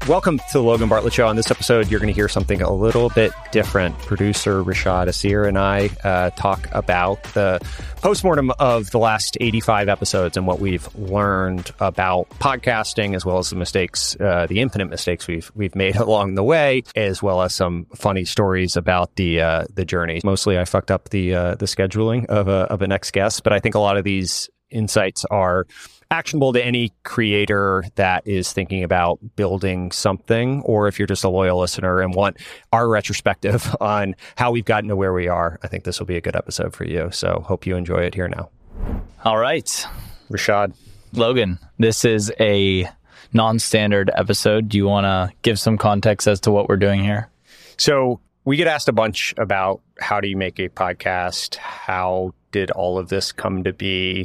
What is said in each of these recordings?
Welcome to the Logan Bartlett Show. On this episode, you're going to hear something a little bit different. Producer Rashad Asir and I talk about the postmortem of the last 85 episodes and what we've learned about podcasting, as well as the mistakes, the infinite mistakes we've made along the way, as well as some funny stories about the journey. Mostly, I fucked up the scheduling of a next guest, but I think a lot of these insights are actionable to any creator that is thinking about building something, or if you're just a loyal listener and want our retrospective on how we've gotten to where we are. I think this will be a good episode for you. So hope you enjoy it here now. All right. Rashad. Logan, this is a non-standard episode. Do you want to give some context as to what we're doing here? So we get asked a bunch about how do you make a podcast? How did all of this come to be?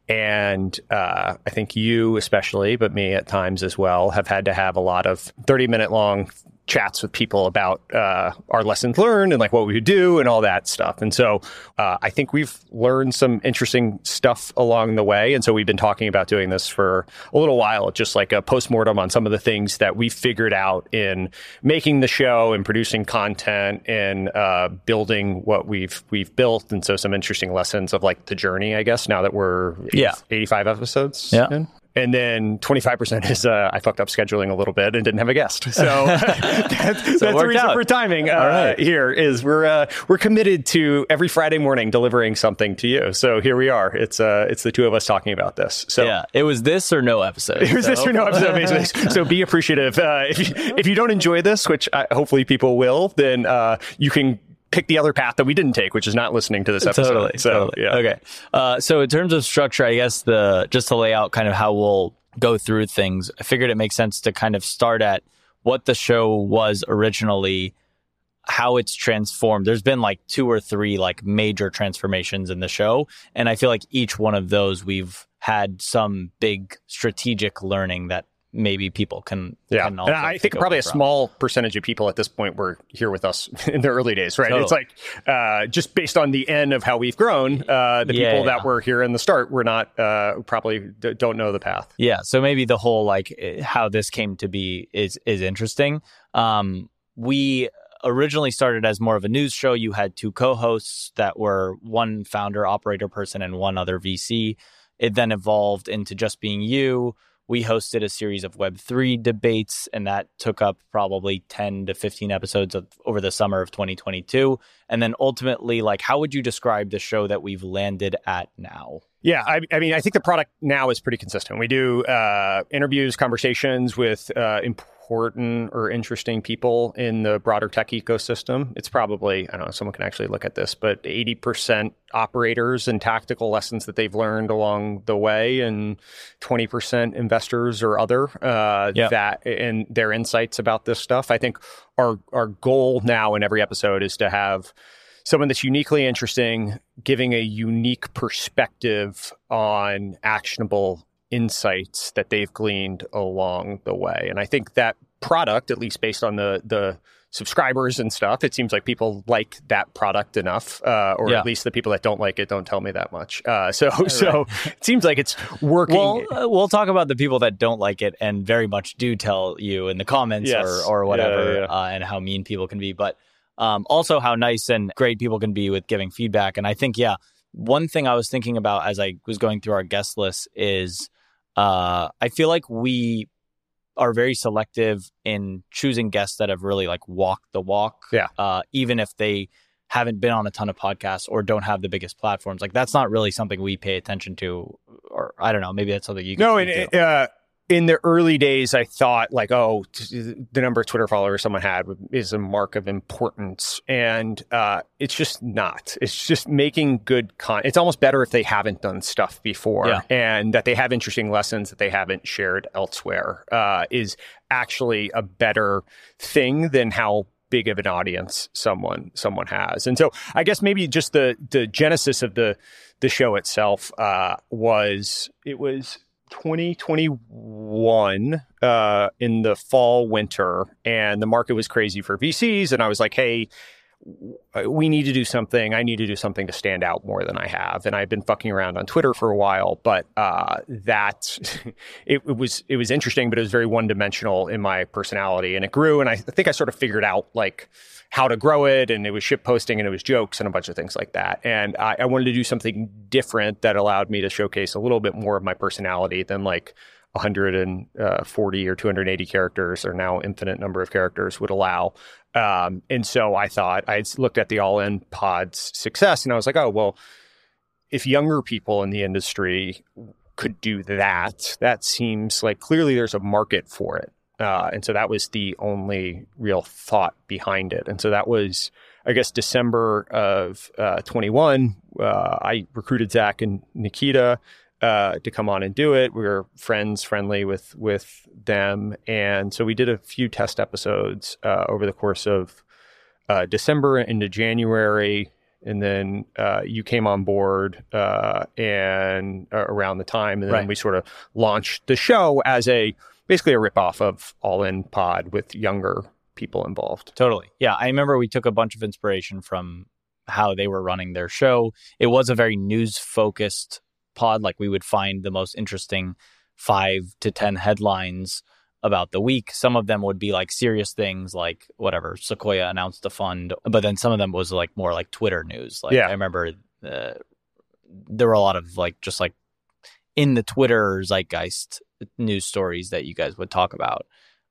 And I think you especially, but me at times as well, have had to have a lot of 30-minute long chats with people about our lessons learned and like what we would do and all that stuff. And so I think we've learned some interesting stuff along the way. And so we've been talking about doing this for a little while, just like a postmortem on some of the things that we figured out in making the show and producing content and building what we've built. And so some interesting lessons of like the journey, I guess, now that we're 85 episodes in. And then 25% is I fucked up scheduling a little bit and didn't have a guest. So that's the reason for timing here is we're committed to every Friday morning delivering something to you. So here we are. It's the two of us talking about this. So yeah, it was this or no episode. It was this or no episode, basically. So be appreciative. If you don't enjoy this, which hopefully people will, then you can pick the other path that we didn't take, which is not listening to this episode. Totally. Yeah. Okay. So in terms of structure, I guess just to lay out kind of how we'll go through things, I figured it makes sense to kind of start at what the show was originally, how it's transformed. There's been like 2 or 3 like major transformations in the show. And I feel like each one of those we've had some big strategic learning that maybe people can also and I think probably a small percentage of people at this point were here with us in the early days, right? Totally. It's like just based on the end of how we've grown, the people that were here in the start were not probably don't know the path. Yeah, so maybe the whole like how this came to be is interesting. We originally started as more of a news show. You had 2 co-hosts that were one founder, operator person, and one other VC. It then evolved into just being you. We hosted a series of Web3 debates, and that took up probably 10 to 15 episodes over the summer of 2022. And then ultimately, like, how would you describe the show that we've landed at now? Yeah, I mean, I think the product now is pretty consistent. We do interviews, conversations with important or interesting people in the broader tech ecosystem. It's probably, I don't know, someone can actually look at this, but 80% operators and tactical lessons that they've learned along the way, and 20% investors or other that and their insights about this stuff. I think our goal now in every episode is to have someone that's uniquely interesting, giving a unique perspective on actionable insights that they've gleaned along the way. And I think that product, at least based on the subscribers and stuff, it seems like people like that product enough, or at least the people that don't like it don't tell me that much. So it seems like it's working. Well, we'll talk about the people that don't like it and very much do tell you in the comments or whatever, and how mean people can be. But also how nice and great people can be with giving feedback. And I think, one thing I was thinking about as I was going through our guest list is I feel like we are very selective in choosing guests that have really like walked the walk. Even if they haven't been on a ton of podcasts or don't have the biggest platforms. Like that's not really something we pay attention to, or I don't know, maybe that's something you can in the early days, I thought like, the number of Twitter followers someone had is a mark of importance. And it's just not. It's just making good content. It's almost better if they haven't done stuff before and that they have interesting lessons that they haven't shared elsewhere is actually a better thing than how big of an audience someone has. And so I guess maybe just the genesis of the show itself was 2021 in the fall, winter, and the market was crazy for VCs. And I was like, hey, we need to do something. I need to do something to stand out more than I have. And I've been fucking around on Twitter for a while, but it was interesting, but it was very one-dimensional in my personality. And it grew, and I think I sort of figured out like how to grow it, and it was shit posting, and it was jokes and a bunch of things like that. And I wanted to do something different that allowed me to showcase a little bit more of my personality than like 140 or 280 characters, or now infinite number of characters, would allow. And so I thought, I looked at the All In Pod's success, and I was like, oh, well, if younger people in the industry could do that, that seems like clearly there's a market for it. And so that was the only real thought behind it. And so that was, I guess, December of 21. I recruited Zach and Nikita to come on and do it. We were friendly with them. And so we did a few test episodes over the course of December into January. And then you came on board and around the time. And then we sort of launched the show as basically a ripoff of All In Pod with younger people involved. Totally. Yeah. I remember we took a bunch of inspiration from how they were running their show. It was a very news-focused pod. Like, we would find the most interesting 5 to 10 headlines about the week. Some of them would be like serious things, like whatever, Sequoia announced a fund, but then some of them was like more like Twitter news. Like, I remember there were a lot of like just like in the Twitter zeitgeist news stories that you guys would talk about.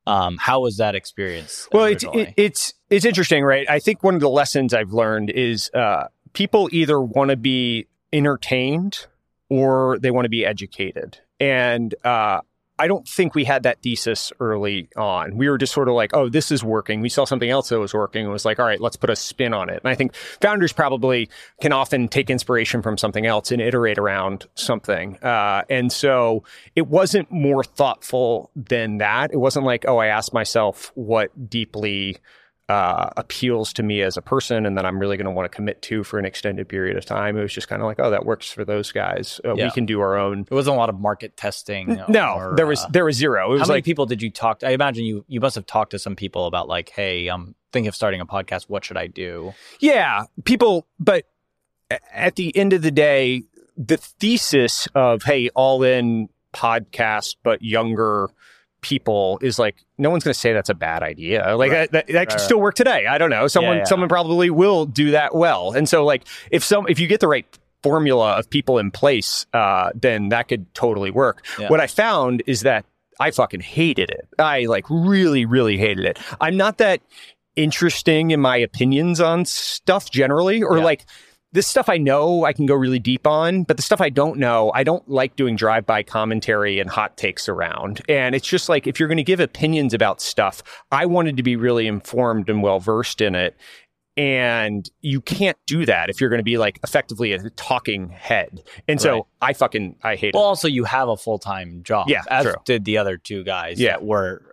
How was that experience? Well, it's interesting, right? I think one of the lessons I've learned is people either want to be entertained or they want to be educated. And I don't think we had that thesis early on. We were just sort of like, oh, this is working. We saw something else that was working and was like, all right, let's put a spin on it. And I think founders probably can often take inspiration from something else and iterate around something. And so it wasn't more thoughtful than that. It wasn't like, oh, I asked myself what deeply appeals to me as a person and that I'm really going to want to commit to for an extended period of time. It was just kind of like, oh, that works for those guys. We can do our own. It wasn't a lot of market testing. No, there was zero. It was how many people did you talk to? I imagine you must have talked to some people about like, hey, I'm thinking of starting a podcast. What should I do? Yeah, people. But at the end of the day, the thesis of, hey, All In podcast, but younger people is like, no one's going to say that's a bad idea. Like that could still work today. I don't know. Someone probably will do that well. And so like if you get the right formula of people in place, then that could totally work. Yeah. What I found is that I fucking hated it. I like really, really hated it. I'm not that interesting in my opinions on stuff generally, or like this stuff I know I can go really deep on, but the stuff I don't know, I don't like doing drive-by commentary and hot takes around. And it's just like, if you're going to give opinions about stuff, I wanted to be really informed and well-versed in it. And you can't do that if you're going to be like effectively a talking head. And so I hate it. Well, also you have a full-time job. Yeah, as did the other two guys that were,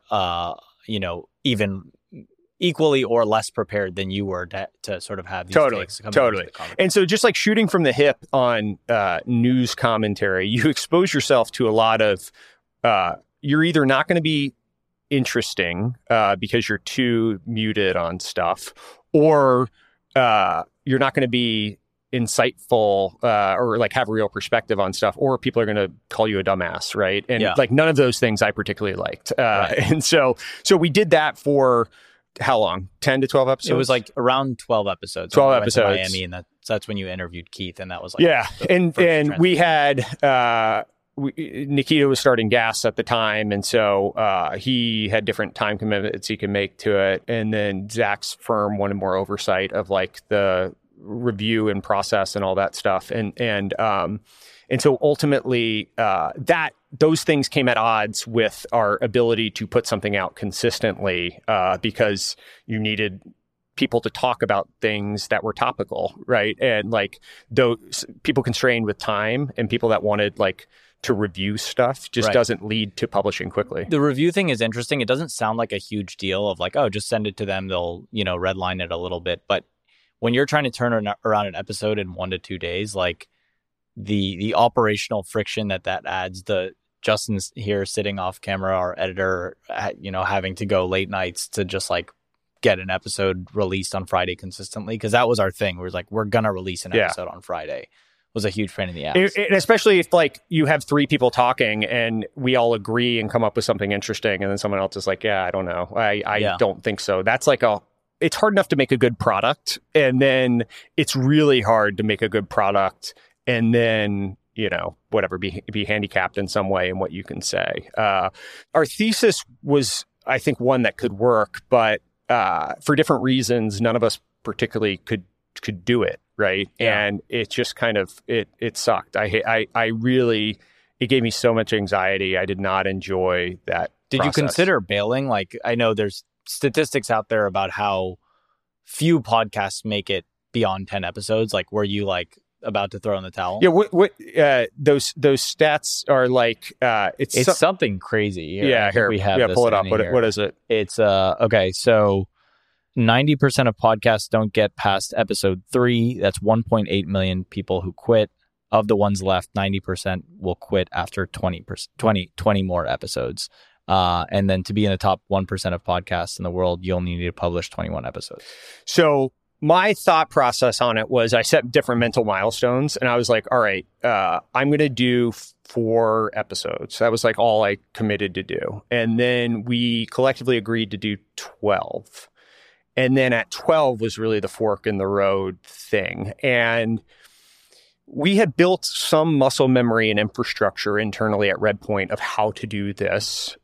even equally or less prepared than you were to sort of have these takes come totally. And so just like shooting from the hip on news commentary, you expose yourself to a lot of, you're either not going to be interesting because you're too muted on stuff, or you're not going to be insightful or like have a real perspective on stuff, or people are going to call you a dumbass, right? And like none of those things I particularly liked. And so we did that for how long? 10 to 12 episodes? It was like around 12 episodes. 12 episodes. To Miami, and that's when you interviewed Keith, and that was like and we had Nikita was starting Gas at the time, and so he had different time commitments he could make to it, and then Zach's firm wanted more oversight of like the review and process and all that stuff, and so ultimately those things came at odds with our ability to put something out consistently because you needed people to talk about things that were topical, right? And like those people constrained with time and people that wanted like to review stuff just doesn't lead to publishing quickly. The review thing is interesting. It doesn't sound like a huge deal of like, oh, just send it to them. They'll, redline it a little bit. But when you're trying to turn around an episode in 1 to 2 days, like the operational friction that adds, Justin's here sitting off camera, our editor, having to go late nights to just like get an episode released on Friday consistently, because that was our thing. We're gonna release an episode on Friday. Was a huge pain in the ass. And especially if like you have 3 people talking and we all agree and come up with something interesting, and then someone else is like, yeah, I don't know. I don't think so. That's like it's hard enough to make a good product, and then it's really hard to make a good product and then, whatever, be handicapped in some way in what you can say. Our thesis was, I think, one that could work, but for different reasons, none of us particularly could do it. Right. Yeah. And it just kind of, it sucked. I really, it gave me so much anxiety. I did not enjoy that. Did process. You consider bailing? Like, I know there's statistics out there about how few podcasts make it beyond 10 episodes. Like, were you like about to throw in the towel? Yeah. What those stats are like, it's something crazy. Here. Yeah. Here we have pull it up. What is it? It's okay. So 90% of podcasts don't get past episode 3. That's 1.8 million people who quit. Of the ones left, 90% will quit after 20 more episodes. And then to be in the top 1% of podcasts in the world, you only need to publish 21 episodes. So my thought process on it was I set different mental milestones, and I was like, all right, I'm going to do 4 episodes. That was like all I committed to do. And then we collectively agreed to do 12. And then at 12 was really the fork in the road thing. And we had built some muscle memory and infrastructure internally at Redpoint of how to do this.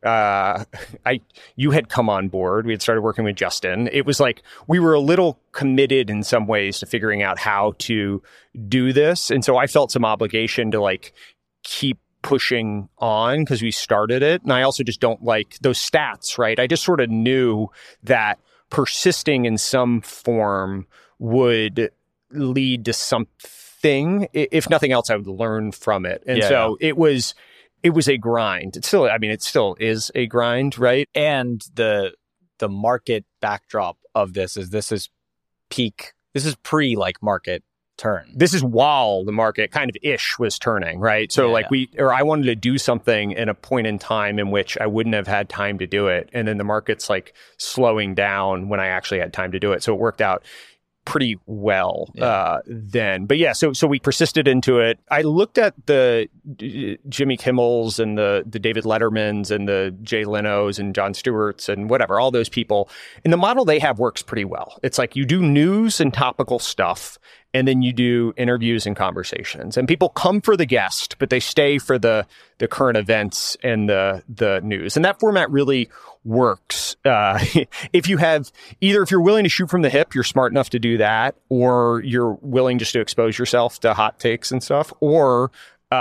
You had come on board. We had started working with Justin. It was like we were a little committed in some ways to figuring out how to do this. And so I felt some obligation to like keep pushing on because we started it. And I also just don't like those stats, right? I just sort of knew that persisting in some form would lead to something. If nothing else, I would learn from it. And it was a grind. It still is a grind, right? And the market backdrop of this is peak. This is pre like market turn. This is while the market kind of ish was turning, right? So I wanted to do something in a point in time in which I wouldn't have had time to do it. And then the market's like slowing down when I actually had time to do it. So it worked out pretty well then. But yeah, so we persisted into it. I looked at the Jimmy Kimmels and the David Lettermans and the Jay Leno's and Jon Stewart's and whatever, all those people. And the model they have works pretty well. It's like you do news and topical stuff, and then you do interviews and conversations. And people come for the guest, but they stay for the current events and the news. And that format really works. If you're willing to shoot from the hip, you're smart enough to do that, or you're willing just to expose yourself to hot takes and stuff, or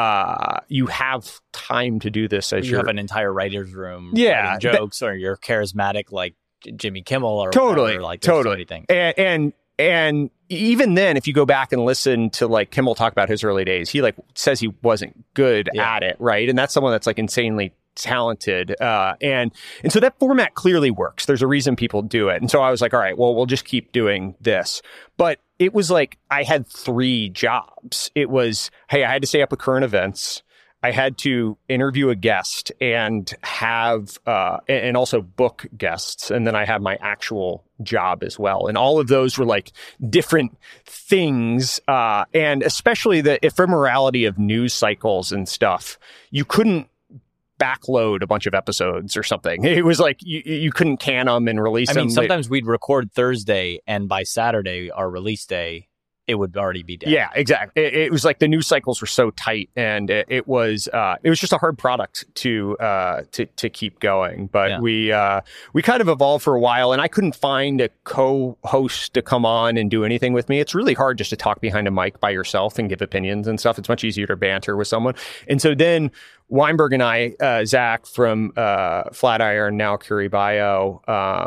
you have time to do this as you have an entire writer's room writing jokes, or you're charismatic like Jimmy Kimmel or totally whatever, like totally thing. And even then, if you go back and listen to like Kimmel talk about his early days, he like says he wasn't good at it, right? And that's someone that's like insanely talented. And so that format clearly works. There's a reason people do it. And so I was like, all right, well, we'll just keep doing this. But it was like I had 3 jobs. It was, hey, I had to stay up with current events. I had to interview a guest and have, and also book guests. And then I had my actual job as well. And all of those were like different things. And especially the ephemerality of news cycles and stuff. You couldn't backload a bunch of episodes or something. It was like you couldn't can them and release them. I mean, sometimes we'd record Thursday, and by Saturday, our release day, it would already be dead. Yeah, exactly. It was like the news cycles were so tight, and it was just a hard product to keep going. But we kind of evolved for a while, and I couldn't find a co-host to come on and do anything with me. It's really hard just to talk behind a mic by yourself and give opinions and stuff. It's much easier to banter with someone. And so then Weinberg and I, Zach from Flatiron, now Curie Bio,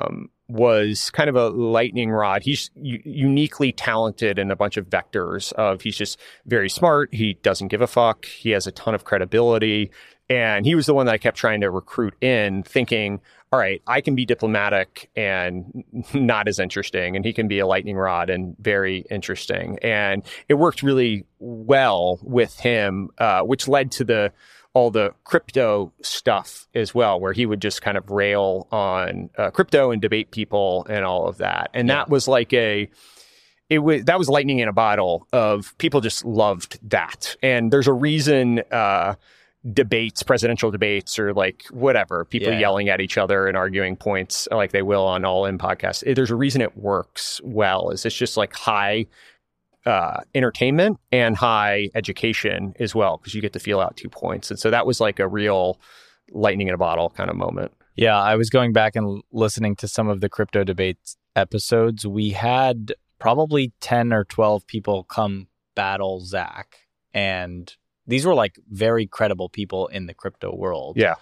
was kind of a lightning rod. He's uniquely talented in a bunch of vectors of he's just very smart. He doesn't give a fuck. He has a ton of credibility. And he was the one that I kept trying to recruit in, thinking, all right, I can be diplomatic and not as interesting, and he can be a lightning rod and very interesting. And it worked really well with him, which led to the all the crypto stuff as well, where he would just kind of rail on crypto and debate people and all of that. And that was like that was lightning in a bottle of people just loved that. And there's a reason presidential debates or like whatever, people yelling at each other and arguing points like they will on All In podcasts. There's a reason it works well. It's just like high entertainment and high education as well, because you get to feel out 2 points. And so that was like a real lightning in a bottle kind of moment. Yeah, I was going back and listening to some of the crypto debates episodes. We had probably 10 or 12 people come battle Zach, and these were like very credible people in the crypto world. Yeah.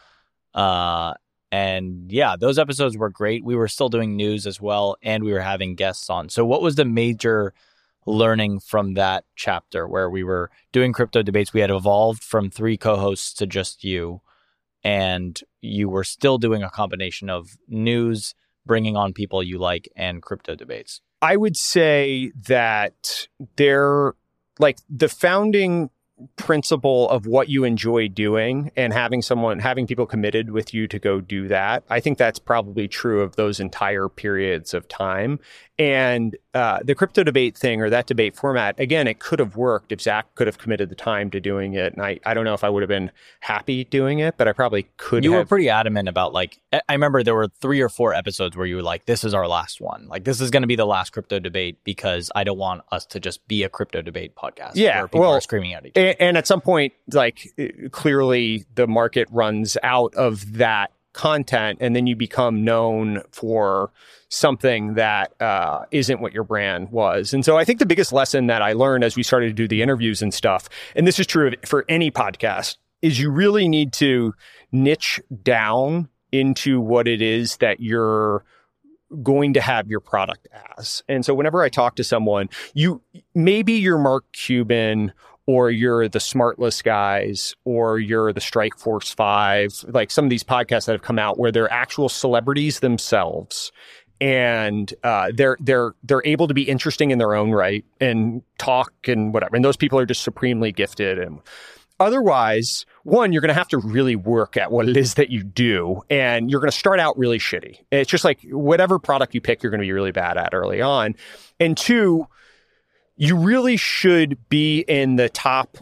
And yeah, those episodes were great. We were still doing news as well, and we were having guests on. So what was the major learning from that chapter where we were doing crypto debates? We had evolved from 3 co-hosts to just you, and you were still doing a combination of news, bringing on people you like, and crypto debates. I would say that they're like the founding principle of what you enjoy doing and having people committed with you to go do that. I think that's probably true of those entire periods of time. And the crypto debate thing, or that debate format, again, it could have worked if Zach could have committed the time to doing it. And I don't know if I would have been happy doing it, but I probably could have. You were pretty adamant about, like, I remember there were 3 or 4 episodes where you were like, this is our last one. Like, this is going to be the last crypto debate because I don't want us to just be a crypto debate podcast. Yeah. Where people are screaming at each other. And at some point, like, clearly the market runs out of that content, and then you become known for something that isn't what your brand was. And so I think the biggest lesson that I learned as we started to do the interviews and stuff, and this is true for any podcast, is you really need to niche down into what it is that you're going to have your product as. And so whenever I talk to someone, maybe you're Mark Cuban, or you're the Smartless guys, or you're the Strike Force 5, like some of these podcasts that have come out where they're actual celebrities themselves. And they're able to be interesting in their own right and talk and whatever. And those people are just supremely gifted. And otherwise, one, you're going to have to really work at what it is that you do. And you're going to start out really shitty. It's just like whatever product you pick, you're going to be really bad at early on. And 2, you really should be in the top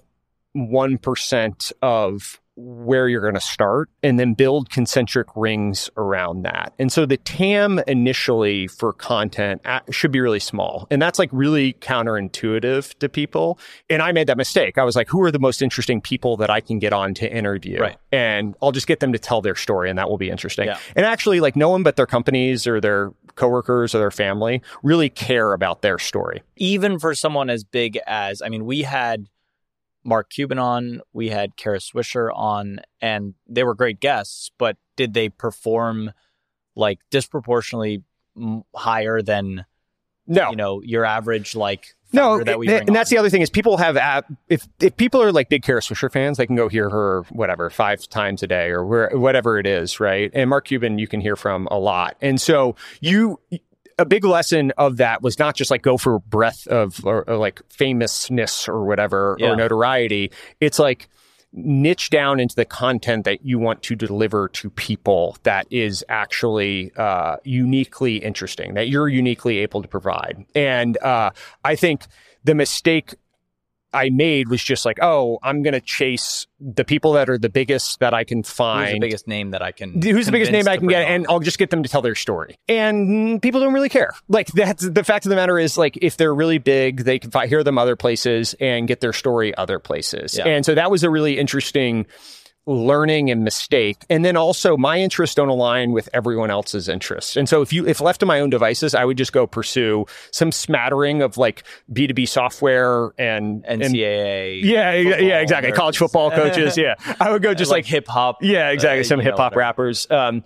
1% of where you're going to start, and then build concentric rings around that. And so the TAM initially for content should be really small. And that's like really counterintuitive to people. And I made that mistake. I was like, who are the most interesting people that I can get on to interview? Right. And I'll just get them to tell their story, and that will be interesting. Yeah. And actually, like, no one but their companies or their coworkers or their family really care about their story. Even for someone as big as, I mean, we had Mark Cuban on, we had Kara Swisher on, and they were great guests, but did they perform like disproportionately higher than your average that we bring and that's the other thing is people have if people are like big Kara Swisher fans, they can go hear her whatever 5 times a day or whatever it is, right? And Mark Cuban you can hear from a lot, and so a big lesson of that was not just like go for breadth of or like famousness or whatever or notoriety. It's like niche down into the content that you want to deliver to people that is actually uniquely interesting, that you're uniquely able to provide. And I think the mistake I made was just like, oh, I'm going to chase the people that are the biggest that I can find. Who's the biggest name that I can Who's the biggest name I can get, and I'll just get them to tell their story. And people don't really care. Like, that's the fact of the matter is, like, if they're really big, they can hear them other places and get their story other places. Yeah. And so that was a really interesting learning and mistake. And then also my interests don't align with everyone else's interests. And so if left to my own devices, I would just go pursue some smattering of like B2B software and NCAA. Yeah, exactly. College football coaches. Yeah. I would go just like hip hop. Yeah, exactly. Some hip hop rappers.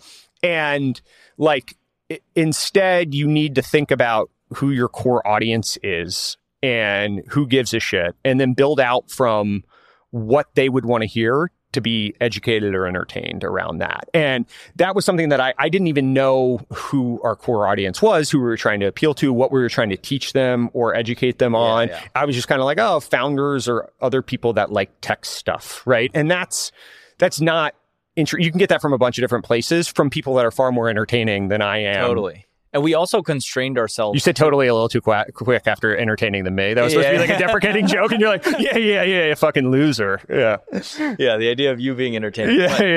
And like instead you need to think about who your core audience is and who gives a shit, and then build out from what they would want to hear to be educated or entertained around that. And that was something that I didn't even know who our core audience was, who we were trying to appeal to, what we were trying to teach them or educate them on. Yeah. I was just kind of like, oh, founders or other people that like tech stuff, right? And that's that's not you can get that from a bunch of different places, from people that are far more entertaining than I am. Totally. And we also constrained ourselves. You said totally a little too quick after entertaining than me. That was supposed to be like a deprecating joke, and you're like, yeah, fucking loser. Yeah. Yeah, the idea of you being entertaining.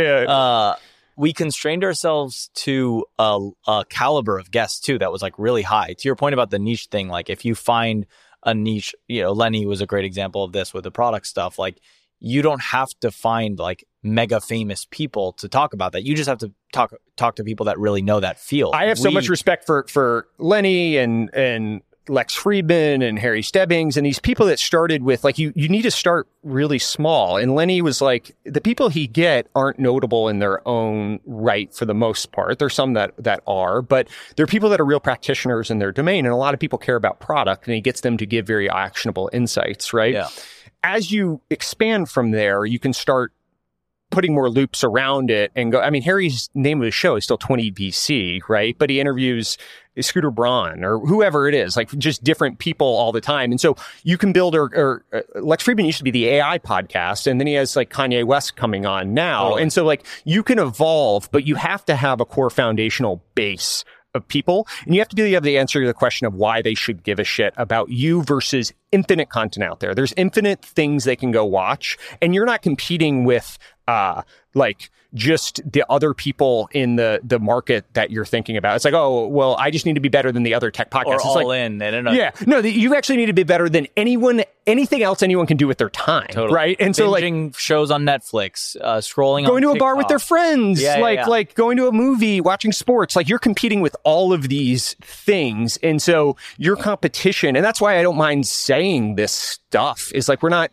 We constrained ourselves to a caliber of guests, too, that was like really high. To your point about the niche thing, like if you find a niche, Lenny was a great example of this with the product stuff. Like, you don't have to find like mega famous people to talk about that. You just have to talk to people that really know that field. I have so much respect for Lenny and Lex Friedman and Harry Stebbings and these people that started with like, you need to start really small. And Lenny was like, the people he get aren't notable in their own right for the most part. There's some that are, but they're people that are real practitioners in their domain. And a lot of people care about product, and he gets them to give very actionable insights, right? Yeah. As you expand from there, you can start putting more loops around it and go. I mean, Harry's name of the show is still 20 BC, right? But he interviews Scooter Braun or whoever it is, like just different people all the time. And so you can build, or Lex Friedman used to be the AI podcast, and then he has like Kanye West coming on now. Oh. And so like you can evolve, but you have to have a core foundational base of people, and you have to have the answer to the question of why they should give a shit about you versus infinite content out there. There's infinite things they can go watch, and you're not competing with like just the other people in the market that you're thinking about. It's like, oh, well, I just need to be better than the other tech podcasts. Or it's all like, in. Yeah. No, you actually need to be better than anything else anyone can do with their time. Totally. Right. And so like shows on Netflix, scrolling going on to a bar with their friends, like going to a movie, watching sports, like you're competing with all of these things. And so your competition, and that's why I don't mind saying this stuff, is like, we're not,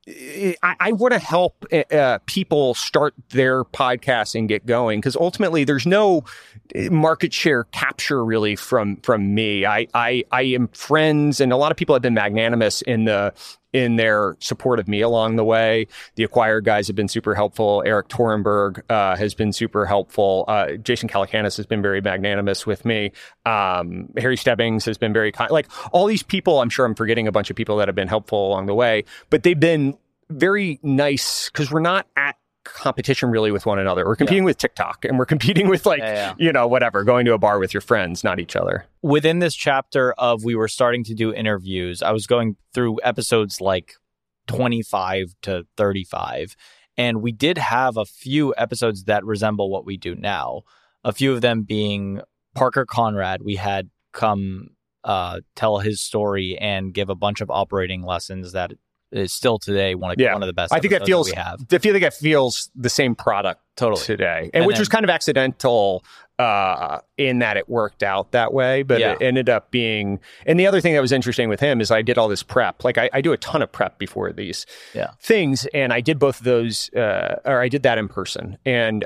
I want to help people start their podcasts and get going, because ultimately there's no market share capture really from me. I am friends, and a lot of people have been magnanimous in their support of me along the way. The Acquired guys have been super helpful. Eric Torenberg has been super helpful. Jason Calacanis has been very magnanimous with me. Harry Stebbings has been very kind. Like all these people, I'm sure I'm forgetting a bunch of people that have been helpful along the way, but they've been very nice because we're not at competition really with one another. We're competing with TikTok, and we're competing with whatever, going to a bar with your friends, not each other. Within this chapter of we were starting to do interviews, I was going through episodes like 25 to 35, and we did have a few episodes that resemble what we do now. A few of them being Parker Conrad. We had come tell his story and give a bunch of operating lessons that is still today one of the best. I think that feels. We have. I feel like it feels the same product today, and which was kind of accidental in that it worked out that way, but it ended up being. And the other thing that was interesting with him is I did all this prep. Like I do a ton of prep before these things, and I did both of those, or I did that in person, and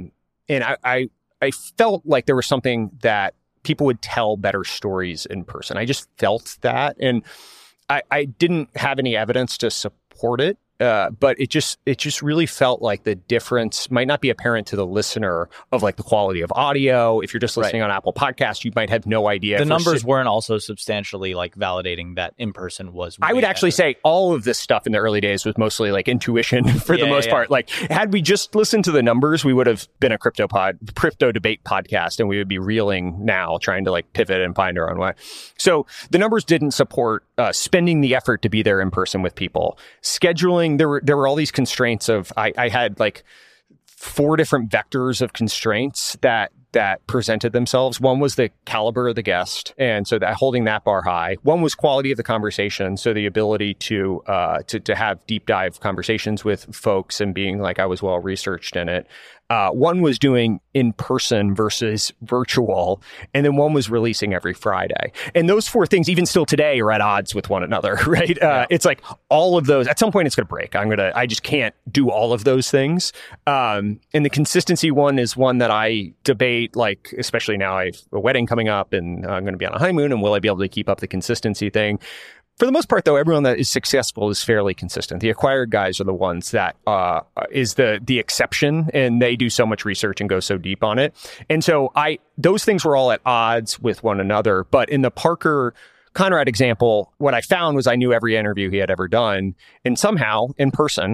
I felt like there was something that people would tell better stories in person. I just felt that, and I didn't have any evidence to support it, but it just really felt like the difference might not be apparent to the listener of like the quality of audio. If you're just listening on Apple Podcasts, you might have no idea. The numbers weren't also substantially like validating that in person was. I would actually say all of this stuff in the early days was mostly like intuition for the most part. Like had we just listened to the numbers, we would have been a crypto debate podcast, and we would be reeling now, trying to like pivot and find our own way. So the numbers didn't support spending the effort to be there in person with people. Scheduling, there were all these constraints of I had like 4 different vectors of constraints that presented themselves. One was the caliber of the guest, and so that holding that bar high. One was quality of the conversation, so the ability to have deep dive conversations with folks and being like I was well researched in it. One was doing in person versus virtual, and then one was releasing every Friday. And those 4 things, even still today, are at odds with one another, right? It's like all of those. At some point, it's going to break. I just can't do all of those things. And the consistency one is one that I debate. Like, especially now, I have a wedding coming up, and I'm going to be on a honeymoon, and will I be able to keep up the consistency thing? For the most part, though, everyone that is successful is fairly consistent. The Acquired guys are the ones that is the exception, and they do so much research and go so deep on it. And so those things were all at odds with one another. But in the Parker Conrad example, what I found was I knew every interview he had ever done, and somehow in person,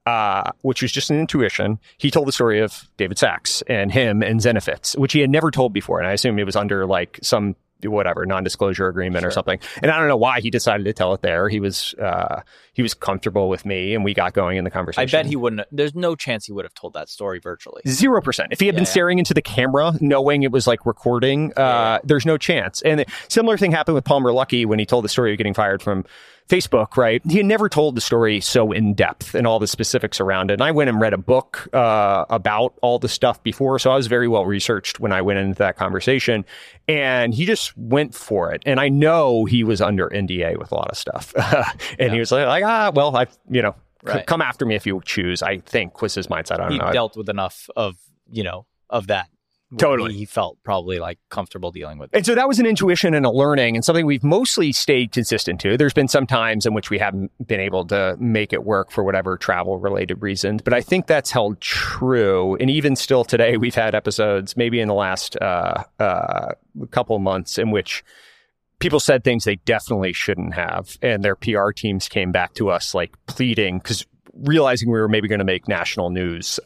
which was just an intuition. He told the story of David Sachs and him and Zenefits, which he had never told before. And I assume it was under like some whatever non-disclosure agreement or something. And I don't know why he decided to tell it there. He was comfortable with me, and we got going in the conversation. I bet he wouldn't. There's no chance he would have told that story virtually. 0%. If he had been staring into the camera, knowing it was like recording, there's no chance. And a similar thing happened with Palmer Luckey when he told the story of getting fired from Facebook, right? He had never told the story so in depth and all the specifics around it. And I went and read a book about all the stuff before. So I was very well researched when I went into that conversation, and he just went for it. And I know he was under NDA with a lot of stuff. And he was like, well, come after me if you choose, I think was his mindset. I don't know. He dealt with enough of that. Totally. He felt probably like comfortable dealing with it. And so that was an intuition and a learning and something we've mostly stayed consistent to. There's been some times in which we haven't been able to make it work for whatever travel related reasons, but I think that's held true. And even still today, we've had episodes maybe in the last couple of months in which people said things they definitely shouldn't have. And their PR teams came back to us like pleading because realizing we were maybe going to make national news.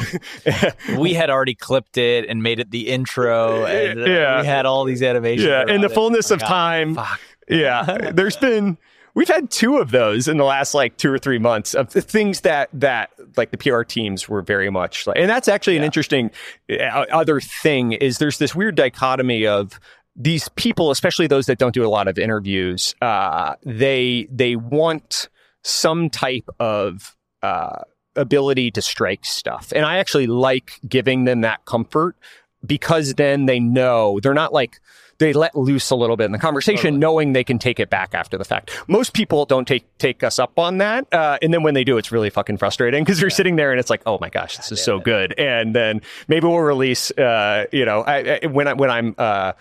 We had already clipped it and made it the intro. And we had all these animations. Yeah, in the fullness of time. Fuck. Yeah, we've had 2 of those in the last like 2 or 3 months of the things that like the PR teams were very much like, and that's actually an interesting other thing is there's this weird dichotomy of these people, especially those that don't do a lot of interviews. They want some type of ability to strike stuff. And I actually like giving them that comfort because then they know they're not like, they let loose a little bit in the conversation, knowing they can take it back after the fact. Most people don't take us up on that. And then when they do, it's really fucking frustrating because you're sitting there and it's like, oh my gosh, this is so good. And then maybe we'll release, when I'm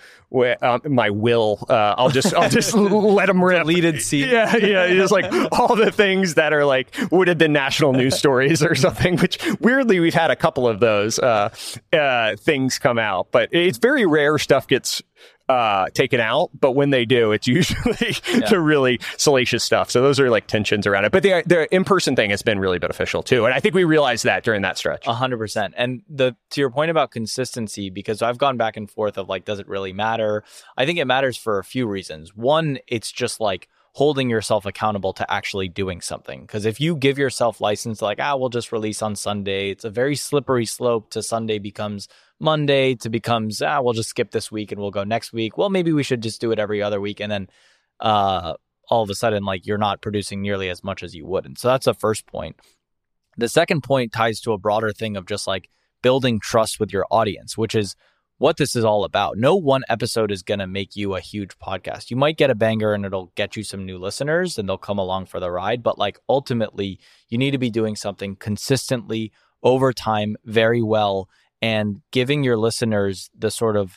my will, I'll just let them rip. Deleted scene. Yeah. It's like all the things that are like would have been national news stories or something, which weirdly we've had a couple of those things come out, but it's very rare stuff gets taken out, but when they do, it's usually the really salacious stuff. So those are like tensions around it. But the in-person thing has been really beneficial too. And I think we realized that during that stretch. 100%. And to your point about consistency, because I've gone back and forth of like, does it really matter? I think it matters for a few reasons. One, it's just like holding yourself accountable to actually doing something. Because if you give yourself license, like, we'll just release on Sunday, it's a very slippery slope to Sunday becomes Monday to becomes, we'll just skip this week and we'll go next week. Well, maybe we should just do it every other week. And then all of a sudden, like you're not producing nearly as much as you would. And so that's the first point. The second point ties to a broader thing of just like building trust with your audience, which is what this is all about. No one episode is going to make you a huge podcast. You might get a banger and it'll get you some new listeners and they'll come along for the ride. But like ultimately, you need to be doing something consistently over time very well and giving your listeners the sort of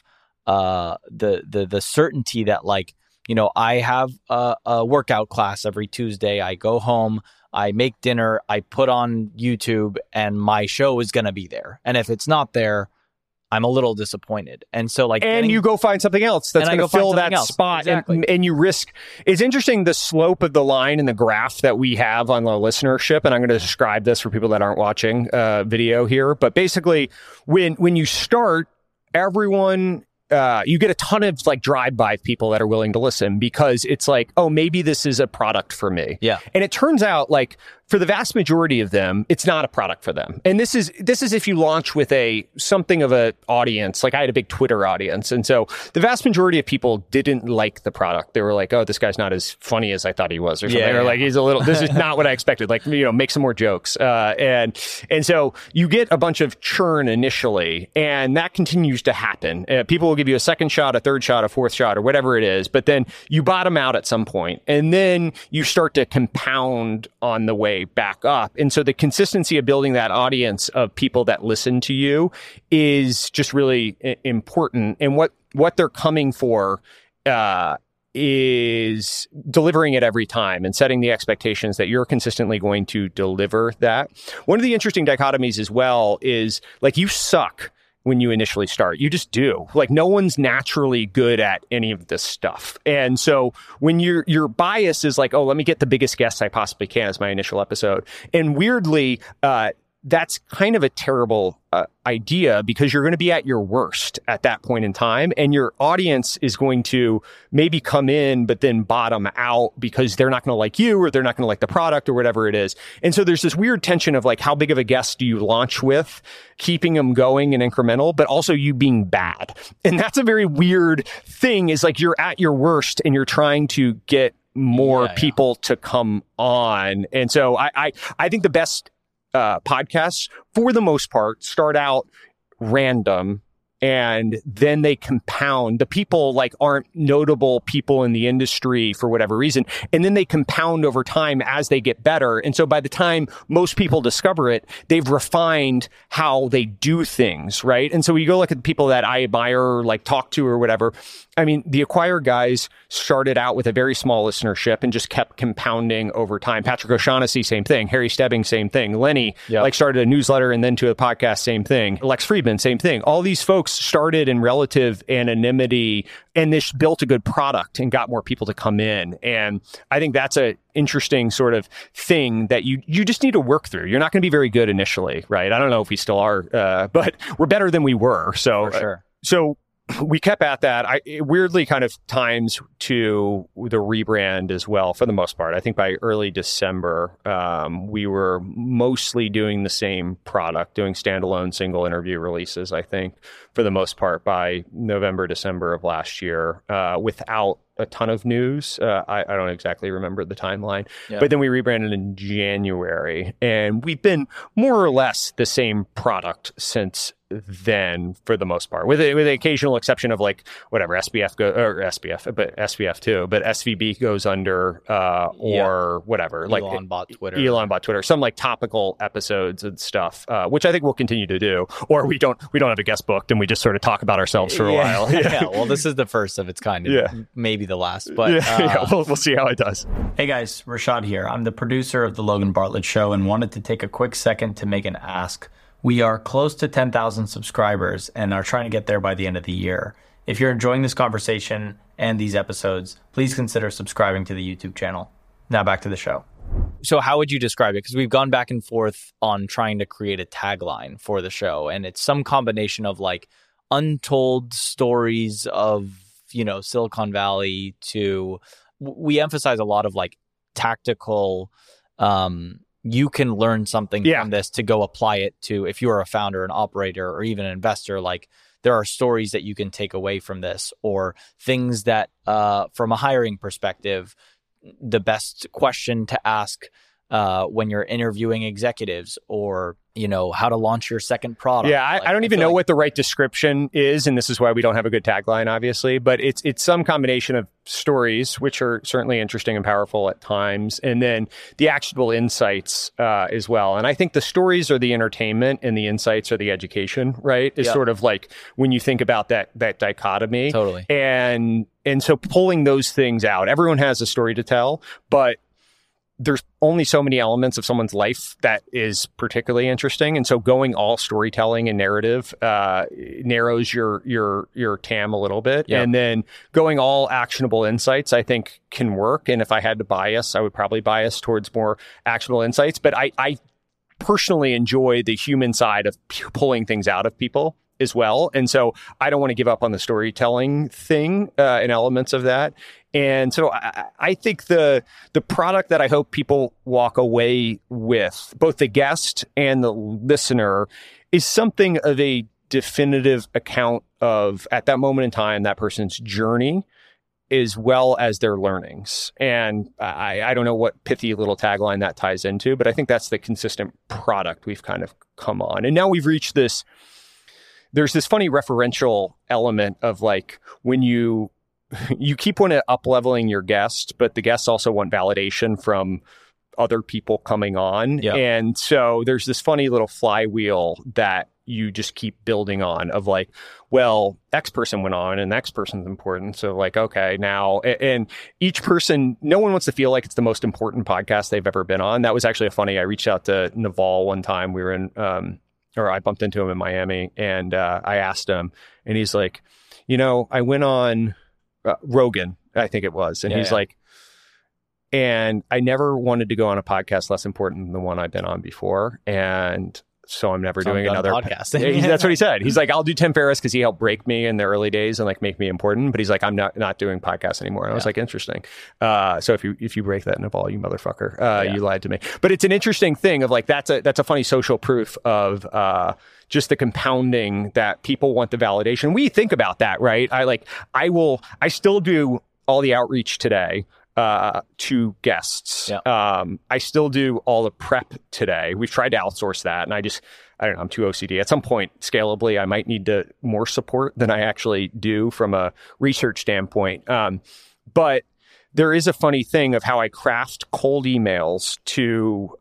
the certainty that like, I have a workout class every Tuesday. I go home, I make dinner, I put on YouTube, and my show is going to be there. And if it's not there, I'm a little disappointed. And so like, you go find something else that's going to fill that spot. Exactly. And you risk, it's interesting, the slope of the line and the graph that we have on the listenership. And I'm going to describe this for people that aren't watching video here. But basically when you start, everyone, you get a ton of like drive-by people that are willing to listen because it's like, oh, maybe this is a product for me. Yeah. And it turns out like for the vast majority of them, it's not a product for them. And this is if you launch with something of a audience, like I had a big Twitter audience. And so the vast majority of people didn't like the product. They were like, oh, this guy's not as funny as I thought he was or something. Or like, this is not what I expected. Like, make some more jokes. And so you get a bunch of churn initially, and that continues to happen. People will give you a second shot, a third shot, a fourth shot, or whatever it is. But then you bottom out at some point, and then you start to compound on the way back up. And so the consistency of building that audience of people that listen to you is just really important. And what they're coming for is delivering it every time and setting the expectations that you're consistently going to deliver that. One of the interesting dichotomies as well is like you suck when you initially start. You just do. Like, no one's naturally good at any of this stuff. And so when your bias is like, oh, let me get the biggest guests I possibly can as my initial episode. And weirdly, that's kind of a terrible idea, because you're going to be at your worst at that point in time. And your audience is going to maybe come in, but then bottom out because they're not going to like you, or they're not going to like the product, or whatever it is. And so there's this weird tension of like, how big of a guest do you launch with, keeping them going and incremental, but also you being bad. And that's a very weird thing, is like, you're at your worst and you're trying to get more people to come on. And so I think the best podcasts, for the most part, start out random, and then they compound. The people like aren't notable people in the industry for whatever reason, and then they compound over time as they get better. And so by the time most people discover it, they've refined how they do things, right? And so you go look at the people that I admire, or like talk to, or whatever. I mean, the Acquire guys started out with a very small listenership and just kept compounding over time. Patrick O'Shaughnessy, same thing. Harry Stebbing, same thing. Lenny, like, started a newsletter and then to a podcast, same thing. Lex Friedman, same thing. All these folks started in relative anonymity, and this built a good product and got more people to come in. And I think that's a interesting sort of thing that you just need to work through. You're not going to be very good initially, right? I don't know if we still are, but we're better than we were. So, for sure. So we kept at that. It weirdly kind of times to the rebrand as well, for the most part. I think by early December, we were mostly doing the same product, doing standalone single interview releases, I think, for the most part, by November, December of last year, without a ton of news. I don't exactly remember the timeline, but then we rebranded in January, and we've been more or less the same product since then, for the most part, with the occasional exception of like whatever SBF but SBF too, but SVB goes under or whatever, like Elon bought Twitter, some like topical episodes and stuff, which I think we'll continue to do, or we don't have a guest booked and we just sort of talk about ourselves for a while. Well, this is the first of its kind, maybe the last, but we'll see how it does. Hey guys, Rashad here. I'm the producer of the Logan Bartlett Show, and wanted to take a quick second to make an ask. We are close to 10,000 subscribers and are trying to get there by the end of the year. If you're enjoying this conversation and these episodes, please consider subscribing to the YouTube channel. Now back to the show. So how would you describe it? Because we've gone back and forth on trying to create a tagline for the show, and it's some combination of like untold stories of, Silicon Valley to, we emphasize a lot of like tactical, you can learn something from this to go apply it to, if you're a founder, an operator, or even an investor, like there are stories that you can take away from this, or things that from a hiring perspective, the best question to ask when you're interviewing executives, or how to launch your second product. I don't even know what the right description is, and this is why we don't have a good tagline, obviously, but it's some combination of stories, which are certainly interesting and powerful at times, and then the actionable insights as well. And I think the stories are the entertainment and the insights are the education, right? Is sort of like when you think about that dichotomy. Totally. And so pulling those things out, everyone has a story to tell, but there's only so many elements of someone's life that is particularly interesting. And so going all storytelling and narrative narrows your TAM a little bit. And then going all actionable insights, I think, can work. And if I had to bias, I would probably bias towards more actionable insights. But I personally enjoy the human side of pulling things out of people as well. And so I don't want to give up on the storytelling thing and elements of that. And so I think the product that I hope people walk away with, both the guest and the listener, is something of a definitive account of, at that moment in time, that person's journey, as well as their learnings. And I don't know what pithy little tagline that ties into, but I think that's the consistent product we've kind of come on. And now we've reached this, there's this funny referential element of like, when you keep on up-leveling your guests, but the guests also want validation from other people coming on. And so there's this funny little flywheel that you just keep building on of like, well, X person went on and X person's important. So like, okay, now, and each person, no one wants to feel like it's the most important podcast they've ever been on. That was actually I reached out to Naval one time. We were in or I bumped into him in Miami, and I asked him, and he's like, I went on Rogan, I think it was, and he's like, and I never wanted to go on a podcast less important than the one I've been on before, and so I'm never doing another podcast. That's what he said. He's like, I'll do Tim Ferriss because he helped break me in the early days and like make me important. But he's like, I'm not doing podcasts anymore. And I was like, interesting. So if you break that in a ball, you motherfucker, you lied to me. But it's an interesting thing of like that's a funny social proof of just the compounding that people want the validation. We think about that, right? I still do all the outreach today to guests. I still do all the prep today. We've tried to outsource that, and I don't know, I'm too OCD. At some point, scalably, I might need more support than I actually do from a research standpoint. But there is a funny thing of how I craft cold emails to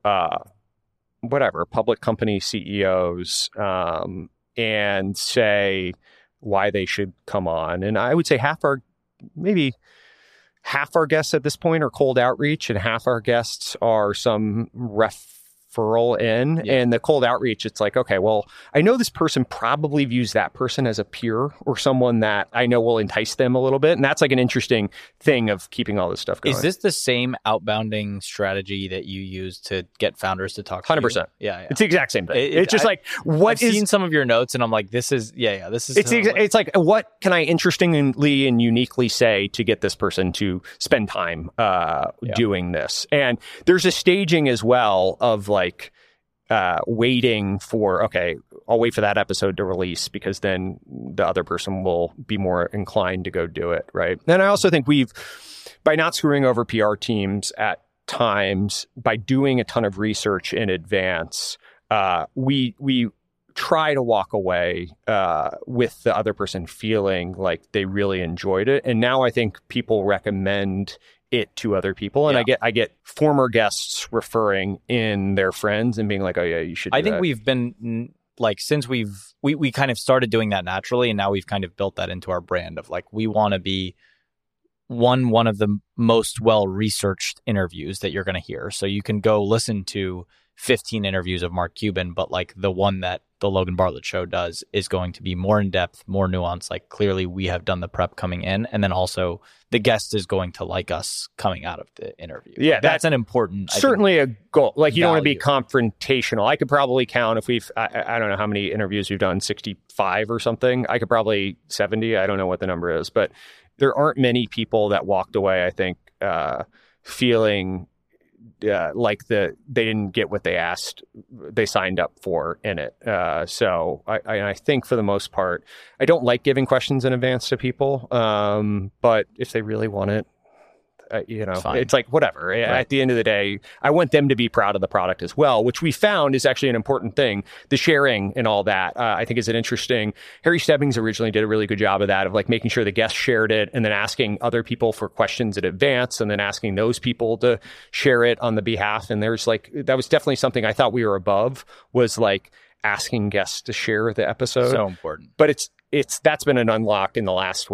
public company CEOs and say why they should come on. And I would say maybe half our guests at this point are cold outreach, and half our guests are some referral in. Yeah. And the cold outreach, it's like, okay, well, I know this person probably views that person as a peer or someone that I know will entice them a little bit. And that's like an interesting thing of keeping all this stuff going. Is this the same outbounding strategy that you use to get founders to talk to 100%. you? Yeah. It's the exact same thing. It's just I've seen some of your notes and I'm like, this is. It's like, what can I interestingly and uniquely say to get this person to spend time doing this? And there's a staging as well of like, waiting for, okay, I'll wait for that episode to release because then the other person will be more inclined to go do it, right? And I also think by not screwing over PR teams at times, by doing a ton of research in advance, we try to walk away with the other person feeling like they really enjoyed it. And now I think people recommend it to other people, and I get former guests referring in their friends and being like, oh yeah, you should do I think we've been like, since we kind of started doing that naturally, and now we've kind of built that into our brand of like, we want to be one of the most well-researched interviews that you're going to hear. So you can go listen to 15 interviews of Mark Cuban, but like the one that the Logan Bartlett Show does is going to be more in depth, more nuanced. Like clearly we have done the prep coming in, and then also the guest is going to like us coming out of the interview. Yeah, that's an important, certainly a goal. Like you don't want to be confrontational. I could probably count if I don't know how many interviews we've done, 65 or something. I could probably 70. I don't know what the number is, but there aren't many people that walked away, I think, feeling like they didn't get what they signed up for in it. So I think for the most part, I don't like giving questions in advance to people. But if they really want it, it's like whatever. Right. At the end of the day, I want them to be proud of the product as well, which we found is actually an important thing. The sharing and all that, I think is an interesting. Harry Stebbings originally did a really good job of that, of like making sure the guests shared it and then asking other people for questions in advance and then asking those people to share it on the behalf. And there's like, that was definitely something I thought we were above, was like asking guests to share the episode. So important. But that's been an unlock in the last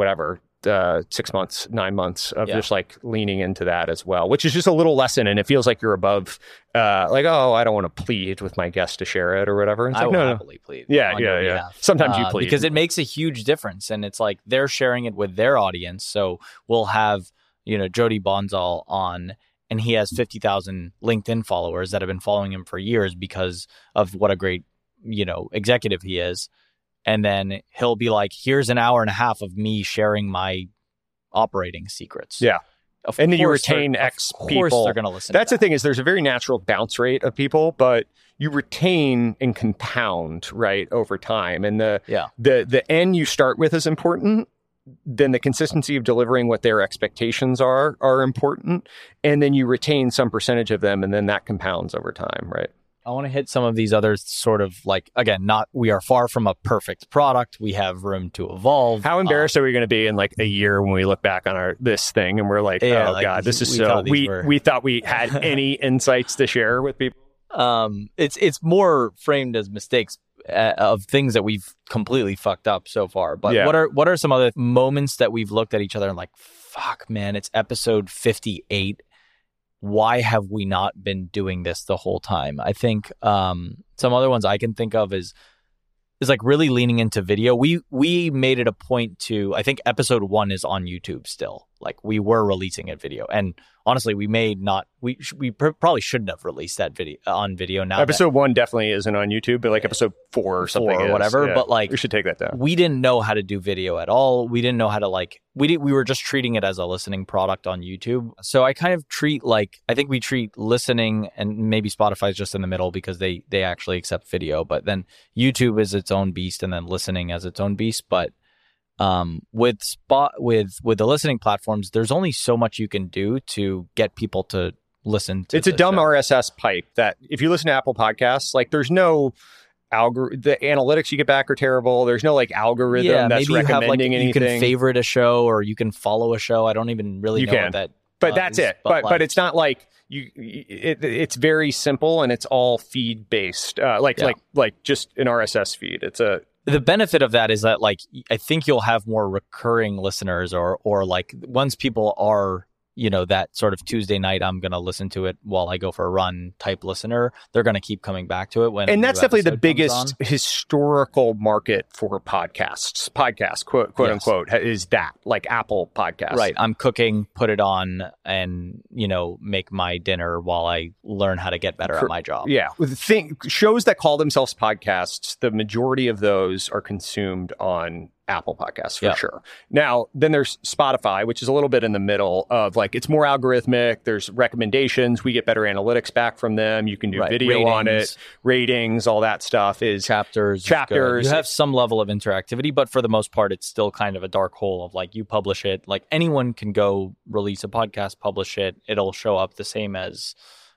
6 months, 9 months of just like leaning into that as well, which is just a little lesson. And it feels like you're above, like, oh, I don't want to plead with my guest to share it or whatever. It's I like, will no. happily plead. Yeah. Sometimes you plead. Because it makes a huge difference. And it's like they're sharing it with their audience. So we'll have, Jody Bonzal on, and he has 50,000 LinkedIn followers that have been following him for years because of what a great, executive he is. And then he'll be like, here's an hour and a half of me sharing my operating secrets. Yeah. And then you retain X people. Of course they're going to listen. That's the thing, is there's a very natural bounce rate of people, but you retain and compound, right, over time. And the end you start with is important. Then the consistency of delivering what their expectations are important. And then you retain some percentage of them, and then that compounds over time, right? I want to hit some of these other sort of like, again, we are far from a perfect product. We have room to evolve. How embarrassed are we going to be in like a year when we look back on this thing and we're like, God, this is so, we thought we had any insights to share with people. It's more framed as mistakes of things that we've completely fucked up so far. But what are some other moments that we've looked at each other and like, fuck, man, it's episode 58. Why have we not been doing this the whole time? I think some other ones I can think of is like really leaning into video. We made it a point to, I think episode 1 is on YouTube still. Like we were releasing it video, and honestly, we probably shouldn't have released that video on video. Now episode 1 definitely isn't on YouTube, but like episode 4 or something or whatever. Yeah, but like we should take that down. We didn't know how to do video at all. We didn't know how to we were just treating it as a listening product on YouTube. So I kind of I think we treat listening, and maybe Spotify's just in the middle because they actually accept video, but then YouTube is its own beast, and then listening as its own beast. But with the listening platforms, there's only so much you can do to get people to listen to. It's a dumb RSS pipe that if you listen to Apple Podcasts, like there's no the analytics you get back are terrible. There's no like algorithm that's maybe recommending anything. You can favorite a show or you can follow a show. I don't even really know what that. But that's it. But it's not like it's very simple and it's all feed based. Like just an RSS feed. The benefit of that is that like I think you'll have more recurring listeners or like once people are, that sort of Tuesday night, I'm going to listen to it while I go for a run type listener, they're going to keep coming back to it. And that's definitely the biggest historical market for podcasts, quote unquote, is that like Apple Podcasts. Right. I'm cooking, put it on and, make my dinner while I learn how to get better at my job. Yeah. Shows that call themselves podcasts, the majority of those are consumed on Apple Podcasts for sure. Now, then there's Spotify, which is a little bit in the middle of like, it's more algorithmic. There's recommendations. We get better analytics back from them. You can do video on it, ratings, all that stuff is chapters. You have some level of interactivity, but for the most part, it's still kind of a dark hole of like you publish it, like anyone can go release a podcast, publish it. It'll show up the same as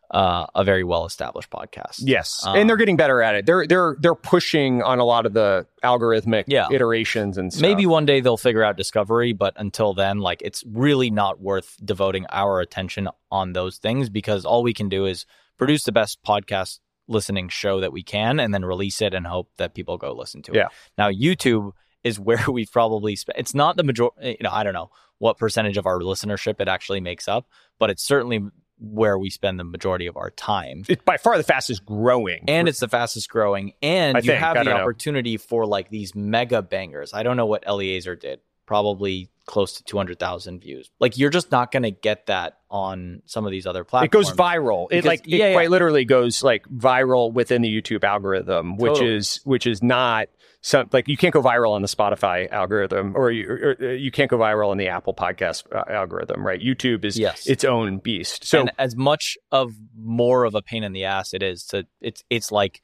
a very well-established podcast. Yes, and they're getting better at it. They're pushing on a lot of the algorithmic iterations and stuff. Maybe one day they'll figure out discovery, but until then, like it's really not worth devoting our attention on those things because all we can do is produce the best podcast listening show that we can and then release it and hope that people go listen to it. Now, YouTube is where we've probably spent. It's not the majority. I don't know what percentage of our listenership it actually makes up, but it's certainly where we spend the majority of our time. It's by far the fastest growing. And it's the fastest growing. And you have the opportunity for like these mega bangers. I don't know what Eliezer did. Probably close to 200,000 views. Like you're just not going to get that on some of these other platforms. It goes viral. It quite literally goes like viral within the YouTube algorithm, which is not like you can't go viral on the Spotify algorithm or you can't go viral on the Apple Podcast algorithm, right? YouTube is its own beast. So and as much of more of a pain in the ass it is it's like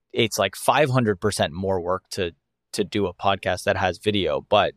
500% more work to do a podcast that has video, but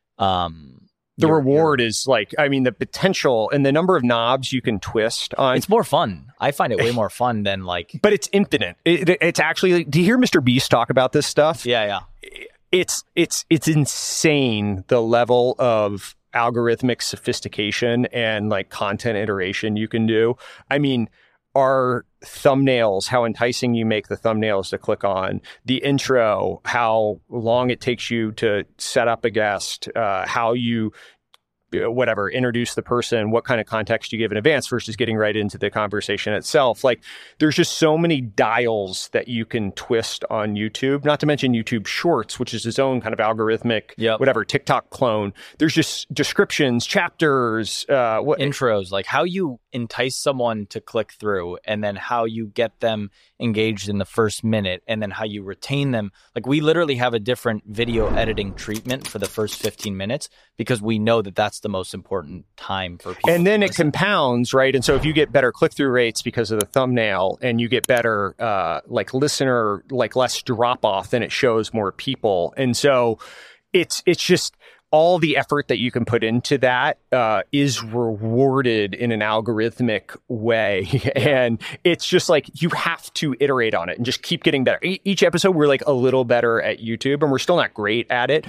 the reward is like, I mean, the potential and the number of knobs you can twist on. It's more fun. I find it way more fun than like... But it's infinite. It's actually... Do you hear Mr. Beast talk about this stuff? Yeah. It's insane, the level of algorithmic sophistication and like content iteration you can do. I mean... Our thumbnails, how enticing you make the thumbnails to click on, the intro, how long it takes you to set up a guest, how you introduce the person, what kind of context you give in advance versus getting right into the conversation itself. Like there's just so many dials that you can twist on YouTube, not to mention YouTube Shorts, which is its own kind of algorithmic, TikTok clone. There's just descriptions, chapters, intros, like how you entice someone to click through and then how you get them engaged in the first minute and then how you retain them. Like we literally have a different video editing treatment for the first 15 minutes because we know that that's the most important time for people. And then it compounds, right? And so if you get better click-through rates because of the thumbnail and you get better listener, less drop-off, then it shows more people. And so it's just all the effort that you can put into that is rewarded in an algorithmic way. And it's just like you have to iterate on it and just keep getting better. Each episode, we're like a little better at YouTube and we're still not great at it.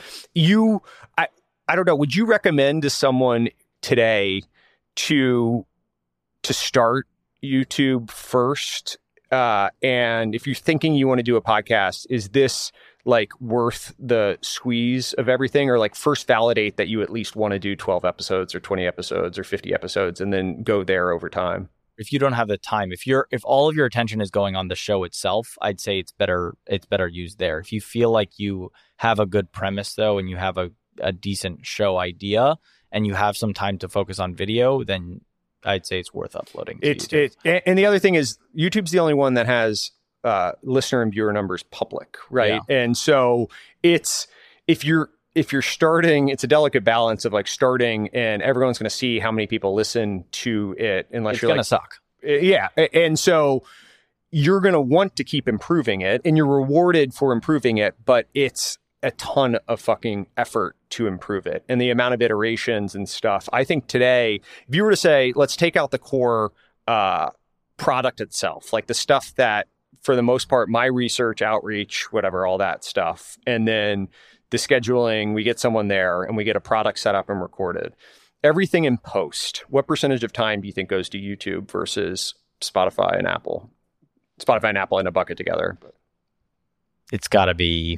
I don't know. Would you recommend to someone today to start YouTube first? And if you're thinking you want to do a podcast, is this like worth the squeeze of everything, or like first validate that you at least want to do 12 episodes or 20 episodes or 50 episodes and then go there over time? If you don't have the time, if all of your attention is going on the show itself, I'd say it's better used there. If you feel like you have a good premise though, and you have a decent show idea, and you have some time to focus on video, then I'd say it's worth uploading to YouTube. And the other thing is, YouTube's the only one that has listener and viewer numbers public, right? Yeah. And so it's, if you're starting, it's a delicate balance of like starting and everyone's going to see how many people listen to it, unless you're going to suck. Yeah. And so you're going to want to keep improving it, and you're rewarded for improving it, but it's a ton of fucking effort to improve it, and the amount of iterations and stuff. I think today, if you were to say, let's take out the core product itself, like the stuff that, for the most part, my research, outreach, whatever, all that stuff, and then the scheduling, we get someone there and we get a product set up and recorded. Everything in post, what percentage of time do you think goes to YouTube versus Spotify and Apple? Spotify and Apple in a bucket together. It's got to be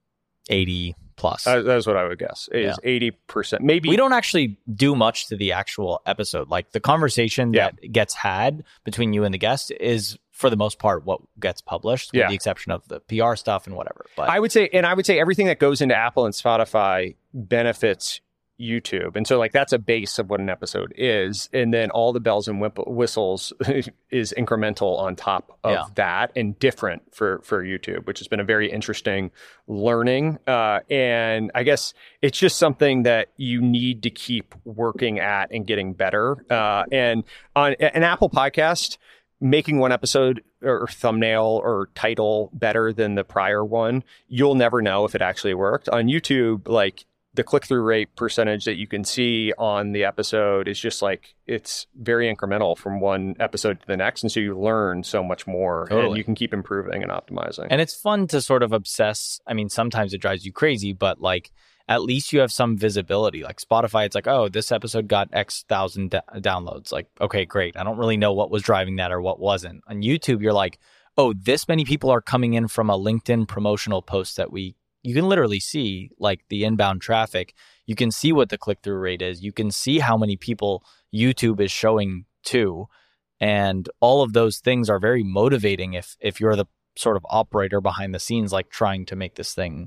80 plus. That's what I would guess. Is 80%. Maybe we don't actually do much to the actual episode. Like the conversation that gets had between you and the guest is, for the most part, what gets published, with the exception of the PR stuff and whatever. But I would say everything that goes into Apple and Spotify benefits YouTube. And so like that's a base of what an episode is. And then all the bells and whistles is incremental on top of that, and different for YouTube, which has been a very interesting learning. And I guess it's just something that you need to keep working at and getting better. And on an Apple podcast, making one episode or thumbnail or title better than the prior one, you'll never know if it actually worked. On YouTube, like, the click-through rate percentage that you can see on the episode is just like, it's very incremental from one episode to the next. And so you learn so much more, and you can keep improving and optimizing. And it's fun to sort of obsess. I mean, sometimes it drives you crazy, but like, at least you have some visibility. Like Spotify, it's like, oh, this episode got X thousand downloads. Like, okay, great. I don't really know what was driving that or what wasn't. On YouTube, you're like, oh, this many people are coming in from a LinkedIn promotional post that you can literally see like the inbound traffic. You can see what the click-through rate is. You can see how many people YouTube is showing to. And all of those things are very motivating if you're the sort of operator behind the scenes, like trying to make this thing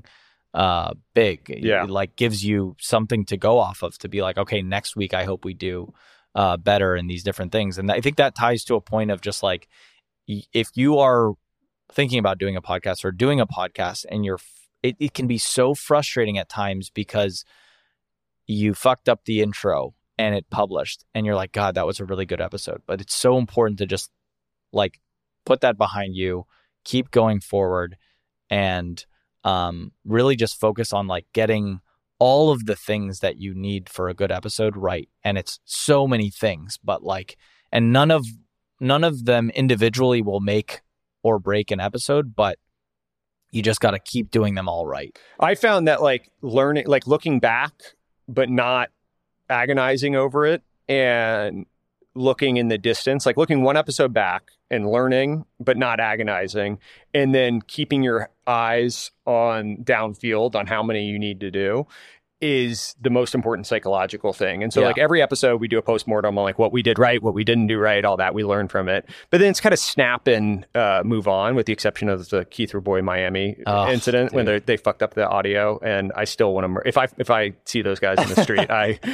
big. It like gives you something to go off of, to be like, okay, next week I hope we do better in these different things. And I think that ties to a point of just like, if you are thinking about doing a podcast or doing a podcast, and it can be so frustrating at times because you fucked up the intro and it published, and you're like, God, that was a really good episode. But it's so important to just like put that behind you, keep going forward, and really just focus on like getting all of the things that you need for a good episode right. And it's so many things, but like, and none of them individually will make or break an episode, but you just got to keep doing them all right. I found that like learning, like looking back, but not agonizing over it, and looking in the distance, like looking one episode back and learning, but not agonizing, and then keeping your eyes on downfield on how many you need to do, is the most important psychological thing. And so like every episode we do a postmortem on like what we did right, what we didn't do right, all that we learn from it. But then it's kind of snap and move on, with the exception of the Keith Rabois Miami incident, dude, when they fucked up the audio. And I still want to, if I see those guys in the street,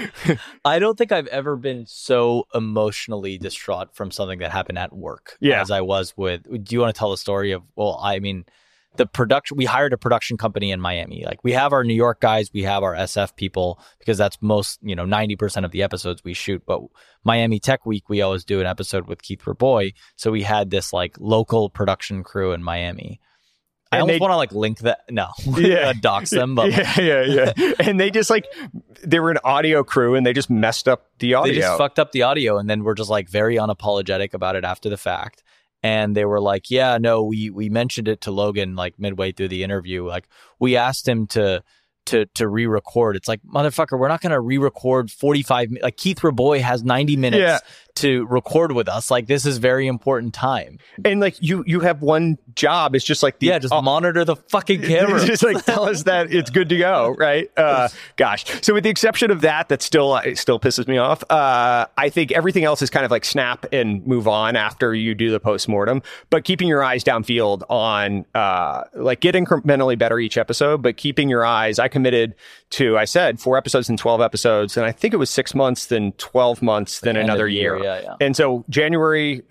I don't think I've ever been so emotionally distraught from something that happened at work as I was with, do you want to tell the story of, well, I mean, the production, we hired a production company in Miami. Like, we have our New York guys, we have our SF people, because that's 90% of the episodes we shoot. But Miami Tech Week, we always do an episode with Keith Rabois. So we had this like local production crew in Miami. I almost want to like link that. No, dox them. But and they just like, they were an audio crew and they just messed up the audio. They just fucked up the audio, and then we're just like very unapologetic about it after the fact. And they were like, yeah, no, we mentioned it to Logan like midway through the interview. Like, we asked him to re-record. It's like, motherfucker, we're not going to re-record 45 minutes. Like, Keith Rabois has 90 minutes to record with us. Like, this is very important time. And like you have one job. It's just like just monitor the fucking camera. Just like tell us that it's good to go, right? Gosh. So with the exception of that still pisses me off. I think everything else is kind of like snap and move on after you do the postmortem, but keeping your eyes downfield on like get incrementally better each episode, but keeping your eyes. I committed to, I said 4 episodes and 12 episodes, and I think it was 6 months, then 12 months, then another year. Yeah. And so January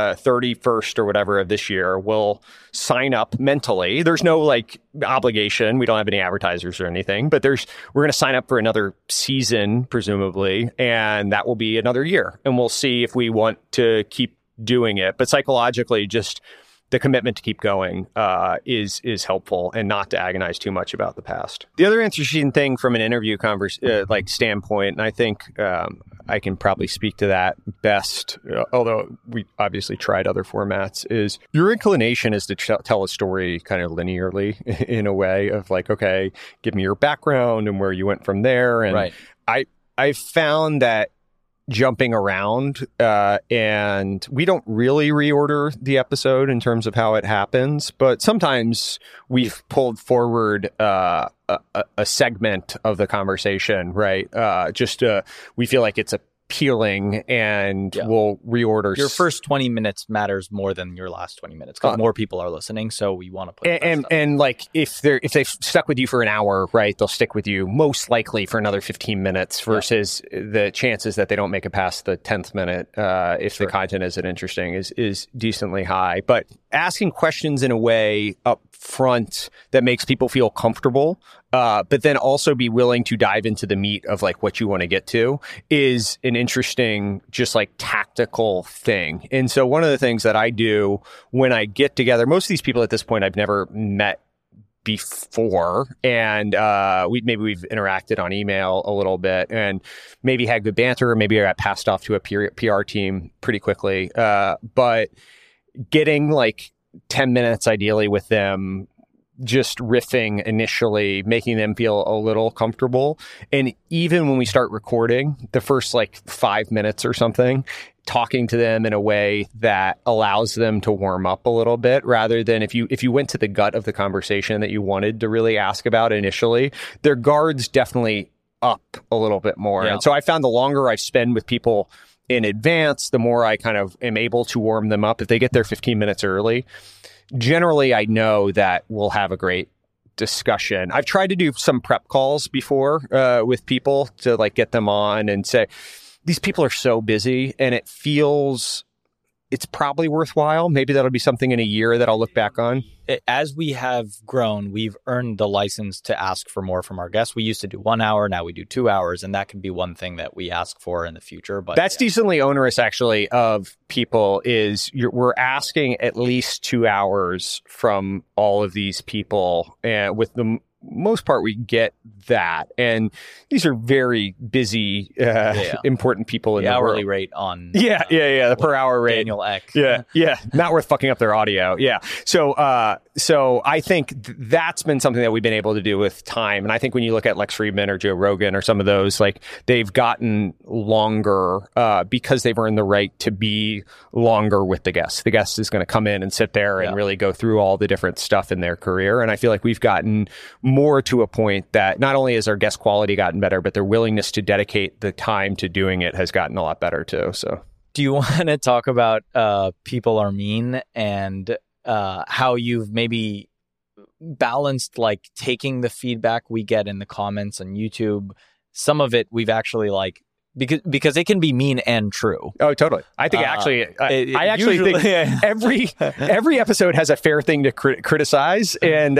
31st or whatever of this year, we'll sign up mentally. There's no like obligation. We don't have any advertisers or anything, but we're going to sign up for another season, presumably, and that will be another year. And we'll see if we want to keep doing it. But psychologically, just the commitment to keep going is helpful, and not to agonize too much about the past. The other interesting thing from an interview standpoint, and I think I can probably speak to that best, although we obviously tried other formats, is your inclination is to tell a story kind of linearly in a way of like, okay, give me your background and where you went from there. And right. I found that jumping around and we don't really reorder the episode in terms of how it happens, but sometimes we've pulled forward a segment of the conversation, right? We feel like it's appealing, and we'll reorder. Your first 20 minutes matters more than your last 20 minutes because more people are listening, so we want to put and like if they've stuck with you for an hour, right, they'll stick with you most likely for another 15 minutes versus the chances that they don't make it past the 10th minute if the content isn't interesting is decently high. But asking questions in a way up front that makes people feel comfortable, but then also be willing to dive into the meat of like what you want to get to is an interesting, just like tactical thing. And so one of the things that I do when I get together, most of these people at this point I've never met before, and we've interacted on email a little bit and maybe had good banter, or maybe I got passed off to a PR team pretty quickly. But getting like 10 minutes ideally with them, just riffing initially, making them feel a little comfortable. And even when we start recording, the first like 5 minutes or something, talking to them in a way that allows them to warm up a little bit, rather than if you went to the gut of the conversation that you wanted to really ask about initially, their guards definitely up a little bit more. Yeah. And so I found the longer I spend with people in advance, the more I kind of am able to warm them up. If they get there 15 minutes early, generally I know that we'll have a great discussion. I've tried to do some prep calls before with people to like get them on and say, these people are so busy and it feels it's probably worthwhile. Maybe that'll be something in a year that I'll look back on. As we have grown, we've earned the license to ask for more from our guests. We used to do 1 hour, now we do 2 hours, and that can be one thing that we ask for in the future. But that's decently onerous, actually, of people. We're asking at least 2 hours from all of these people, and with the most part, we get that. And these are very busy, important people in the hourly world. Rate on the per hour rate. Daniel Ek. Yeah, not worth fucking up their audio. Yeah. So I think that's been something that we've been able to do with time. And I think when you look at Lex Fridman or Joe Rogan or some of those, like they've gotten longer because they've earned the right to be longer with the guest. The guest is going to come in and sit there and really go through all the different stuff in their career. And I feel like we've gotten more to a point that not only has our guest quality gotten better, but their willingness to dedicate the time to doing it has gotten a lot better too. So, do you want to talk about People Are Mean and how you've maybe balanced like taking the feedback we get in the comments on YouTube? Some of it we've actually like because it can be mean and true. Oh, totally. I think I actually think every episode has a fair thing to criticize, and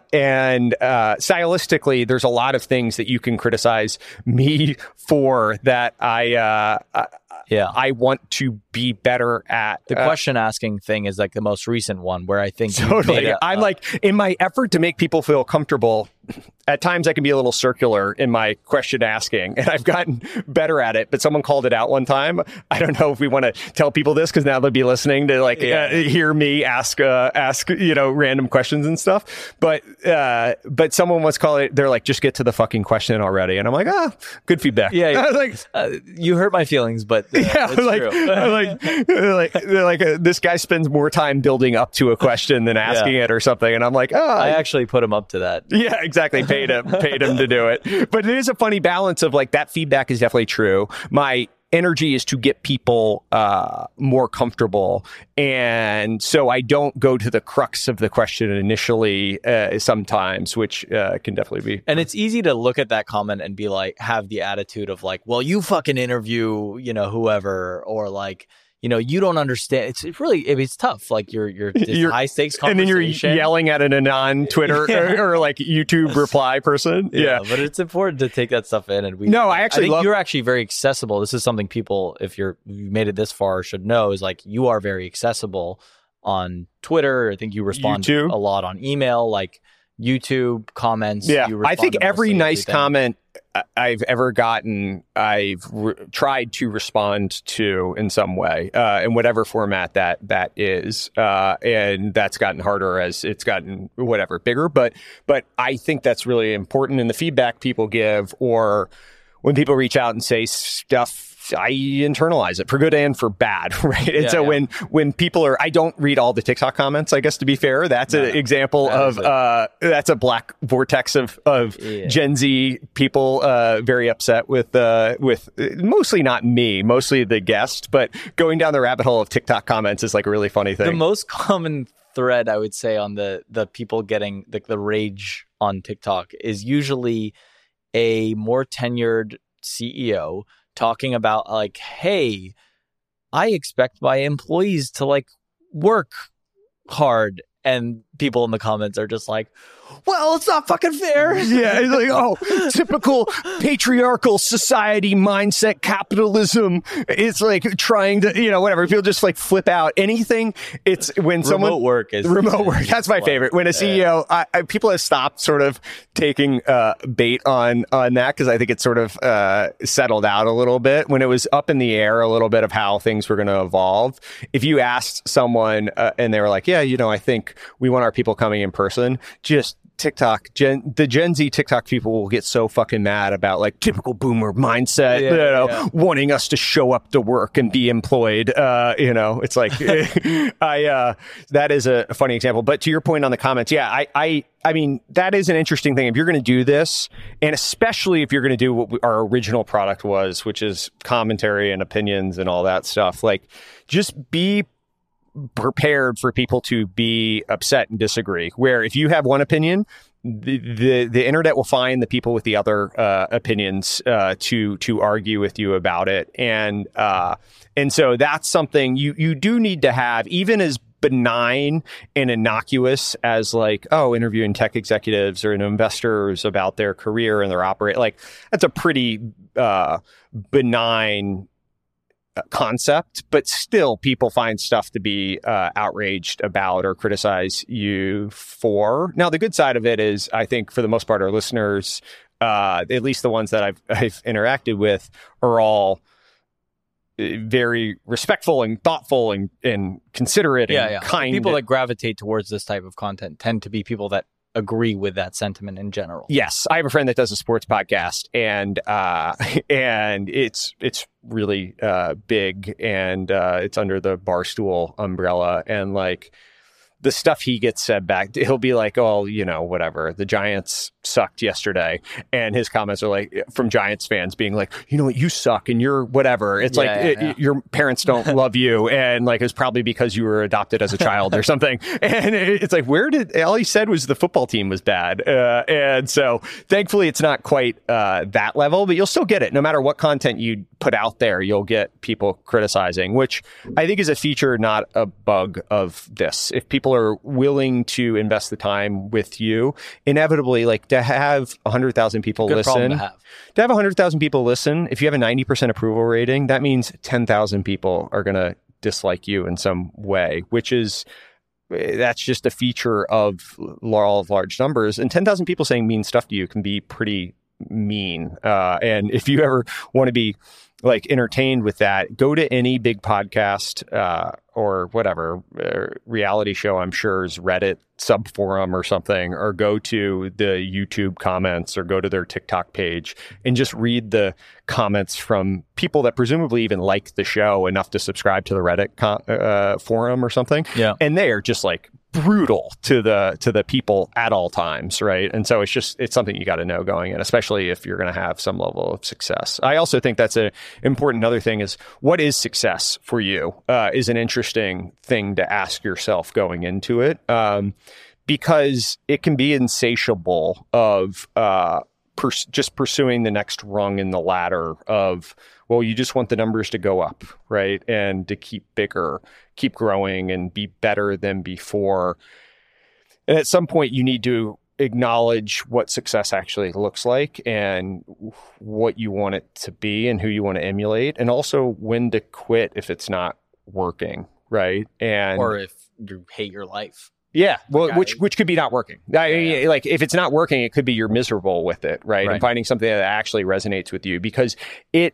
stylistically, there's a lot of things that you can criticize me for that I want to be better at the question asking thing is like the most recent one where I think totally. I'm like, in my effort to make people feel comfortable, at times I can be a little circular in my question asking, and I've gotten better at it. But someone called it out one time. I don't know if we want to tell people this because now they'll be listening to like hear me ask random questions and stuff. But someone once called it. They're like, just get to the fucking question already, and I'm like, good feedback. Yeah, I was like, you hurt my feelings, but it's true. This guy spends more time building up to a question than asking it or something, and I'm like, I actually put him up to that. Yeah, exactly. Paid him to do it. But it is a funny balance of like that feedback is definitely true. My energy is to get people more comfortable, and so I don't go to the crux of the question initially sometimes, which can definitely be. And it's easy to look at that comment and be like, have the attitude of like, well, you fucking interview, whoever, or like, you don't understand. It's really, it's tough. Like you're high stakes conversation. And then you're yelling at an anon Twitter or like YouTube reply person. Yeah. But it's important to take that stuff in. And I think you're actually very accessible. This is something people, if you made it this far, should know is like you are very accessible on Twitter. I think you respond YouTube. A lot on email, like YouTube comments. Yeah. I think every nice comment I've ever gotten, I've tried to respond to in some way, in whatever format that is. And that's gotten harder as it's gotten bigger. But I think that's really important in the feedback people give, or when people reach out and say stuff, I internalize it for good and for bad, right? And when people are, I don't read all the TikTok comments, I guess, to be fair. That's an example of, that's a black vortex of Gen Z people very upset with mostly not me, mostly the guest, but going down the rabbit hole of TikTok comments is like a really funny thing. The most common thread, I would say, on the people getting the rage on TikTok is usually a more tenured CEO talking about like, hey, I expect my employees to like work hard. And people in the comments are just like, well, it's not fucking fair. Yeah, it's like, typical patriarchal society mindset, capitalism. It's like trying to, whatever. People just like flip out anything. It's when remote work. That's my favorite. When a CEO, people have stopped sort of taking bait on that because I think it's sort of settled out a little bit. When it was up in the air a little bit of how things were going to evolve, if you asked someone and they were like, yeah, I think we want our people coming in person, just TikTok, the Gen Z TikTok people will get so fucking mad about like typical boomer mindset, wanting us to show up to work and be employed. It's like, that is a funny example. But to your point on the comments, I mean, that is an interesting thing. If you're going to do this, and especially if you're going to do what our original product was, which is commentary and opinions and all that stuff, like just be prepared for people to be upset and disagree. Where if you have one opinion, the internet will find the people with the other opinions to argue with you about it, and so that's something you do need to have, even as benign and innocuous as like, interviewing tech executives or investors about their career and their that's a pretty benign concept, but still people find stuff to be outraged about or criticize you for. Now, the good side of it is, I think for the most part, our listeners, at least the ones that I've interacted with, are all very respectful and thoughtful and considerate and kind. People that gravitate towards this type of content tend to be people that agree with that sentiment in general. Yes, I have a friend that does a sports podcast, and it's really big, and it's under the Barstool umbrella, and like the stuff he gets said back, he'll be like, whatever, the Giants sucked yesterday, and his comments are like from Giants fans being like, you suck and you're whatever. It's your parents don't love you, and like it's probably because you were adopted as a child or something. And it's like, all he said was the football team was bad, and so thankfully it's not quite that level, but you'll still get it no matter what content you put out there. You'll get people criticizing, which I think is a feature, not a bug of this. If people are willing to invest the time with you, inevitably, like to have 100,000 people listen, to have 100,000 people listen, if you have a 90% approval rating, that means 10,000 people are going to dislike you in some way, that's just a feature of law of large numbers. And 10,000 people saying mean stuff to you can be pretty mean. And if you ever want to be like entertained with that, go to any big podcast or whatever reality show, I'm sure is Reddit subforum or something, or go to the YouTube comments or go to their TikTok page and just read the comments from people that presumably even like the show enough to subscribe to the Reddit forum or something. Yeah. And they are just like brutal to the people at all times, right? And so it's something you got to know going in, especially if you're going to have some level of success. I also think that's an important other thing is, what is success for you is an interesting thing to ask yourself going into it, because it can be insatiable of just pursuing the next rung in the ladder of, well, you just want the numbers to go up, right? And to keep bigger, keep growing and be better than before. And at some point you need to acknowledge what success actually looks like and what you want it to be and who you want to emulate, and also when to quit if it's not working, right? Or if you hate your life. Yeah, well, which could be not working. Like if it's not working, it could be you're miserable with it, right? And finding something that actually resonates with you, because it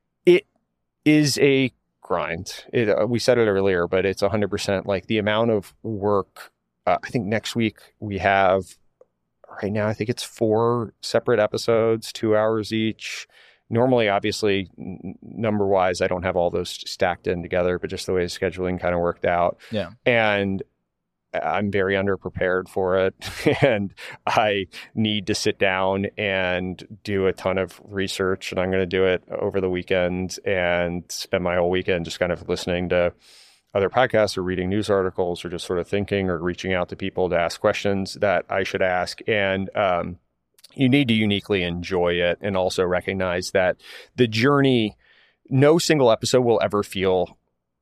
is a grind. We said it earlier, but it's 100% like the amount of work. I think next week we have, right now, I think it's 4 separate episodes, 2 hours each. Normally, obviously, number-wise, I don't have all those stacked in together, but just the way the scheduling kind of worked out. Yeah. And I'm very underprepared for it, and I need to sit down and do a ton of research, and I'm going to do it over the weekend and spend my whole weekend just kind of listening to other podcasts or reading news articles or just sort of thinking or reaching out to people to ask questions that I should ask. And you need to uniquely enjoy it and also recognize that the journey, no single episode will ever feel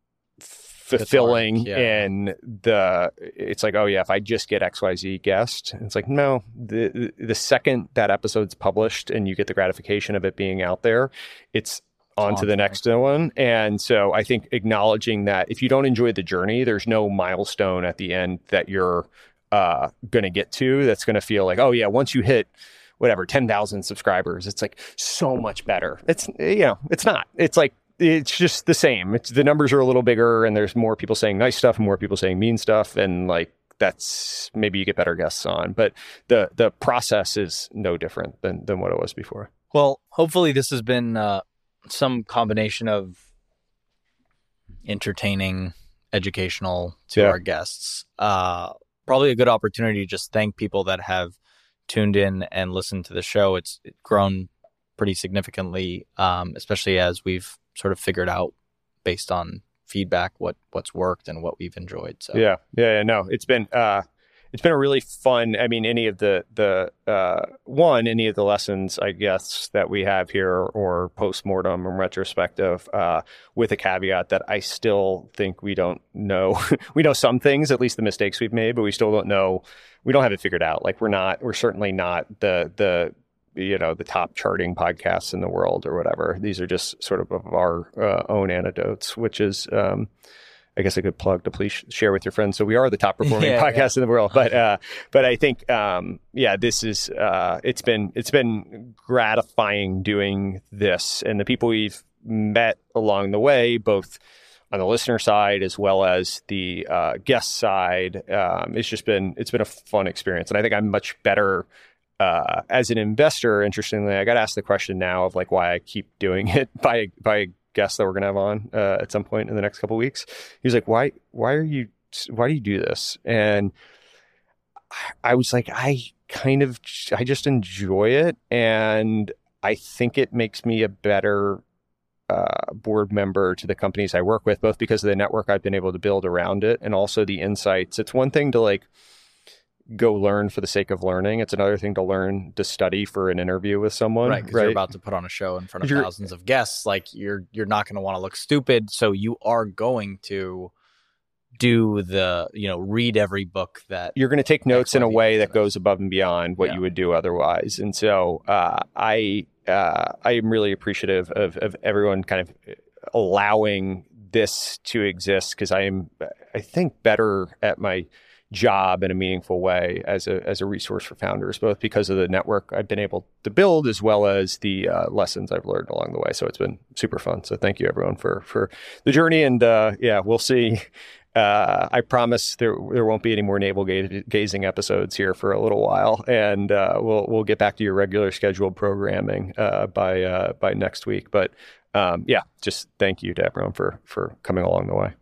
fulfilling. And it's like, oh yeah, if I just get XYZ guest, it's like, no, the second that episode's published and you get the gratification of it being out there, it's on to the next one. And so I think acknowledging that if you don't enjoy the journey, there's no milestone at the end that you're going to get to that's going to feel like, oh yeah, once you hit whatever 10,000 subscribers, it's like so much better. It's it's not. It's like, it's just the same. The numbers are a little bigger, and there's more people saying nice stuff and more people saying mean stuff, and like that's maybe you get better guests on, but the process is no different than what it was before. Well, hopefully this has been some combination of entertaining, educational to our guests. Probably a good opportunity to just thank people that have tuned in and listened to the show. It's grown pretty significantly, especially as we've sort of figured out based on feedback what's worked and what we've enjoyed. So no, it's been a really fun. I mean, any of the lessons, I guess, that we have here, or postmortem and retrospective, with a caveat that I still think we don't know. We know some things, at least the mistakes we've made, but we still don't know. We don't have it figured out. Like we're certainly not the top charting podcasts in the world or whatever. These are just sort of our own anecdotes, which is, I guess, a good plug to please share with your friends. So we are the top performing podcast in the world. But I think, this is, it's been gratifying doing this, and the people we've met along the way, both on the listener side as well as the guest side. It's been a fun experience. And I think I'm much better as an investor. Interestingly, I got asked the question now of like why I keep doing it by a guest that we're going to have on at some point in the next couple of weeks. He's like, why do you do this? And I was like, I just enjoy it. And I think it makes me a better board member to the companies I work with, both because of the network I've been able to build around it and also the insights. It's one thing to like go learn for the sake of learning. It's another thing to learn to study for an interview with someone. Right, because you're about to put on a show in front of thousands of guests. Like you're not going to want to look stupid, so you are going to do the, read every book that you're going to take notes in a way that goes above and beyond what you would do otherwise. And so I am really appreciative of everyone kind of allowing this to exist, because I think, better at my job in a meaningful way as a resource for founders, both because of the network I've been able to build as well as the lessons I've learned along the way. So it's been super fun. So thank you everyone for the journey. And we'll see. I promise there won't be any more navel gazing episodes here for a little while, and we'll get back to your regular scheduled programming by next week. But just thank you to everyone for coming along the way.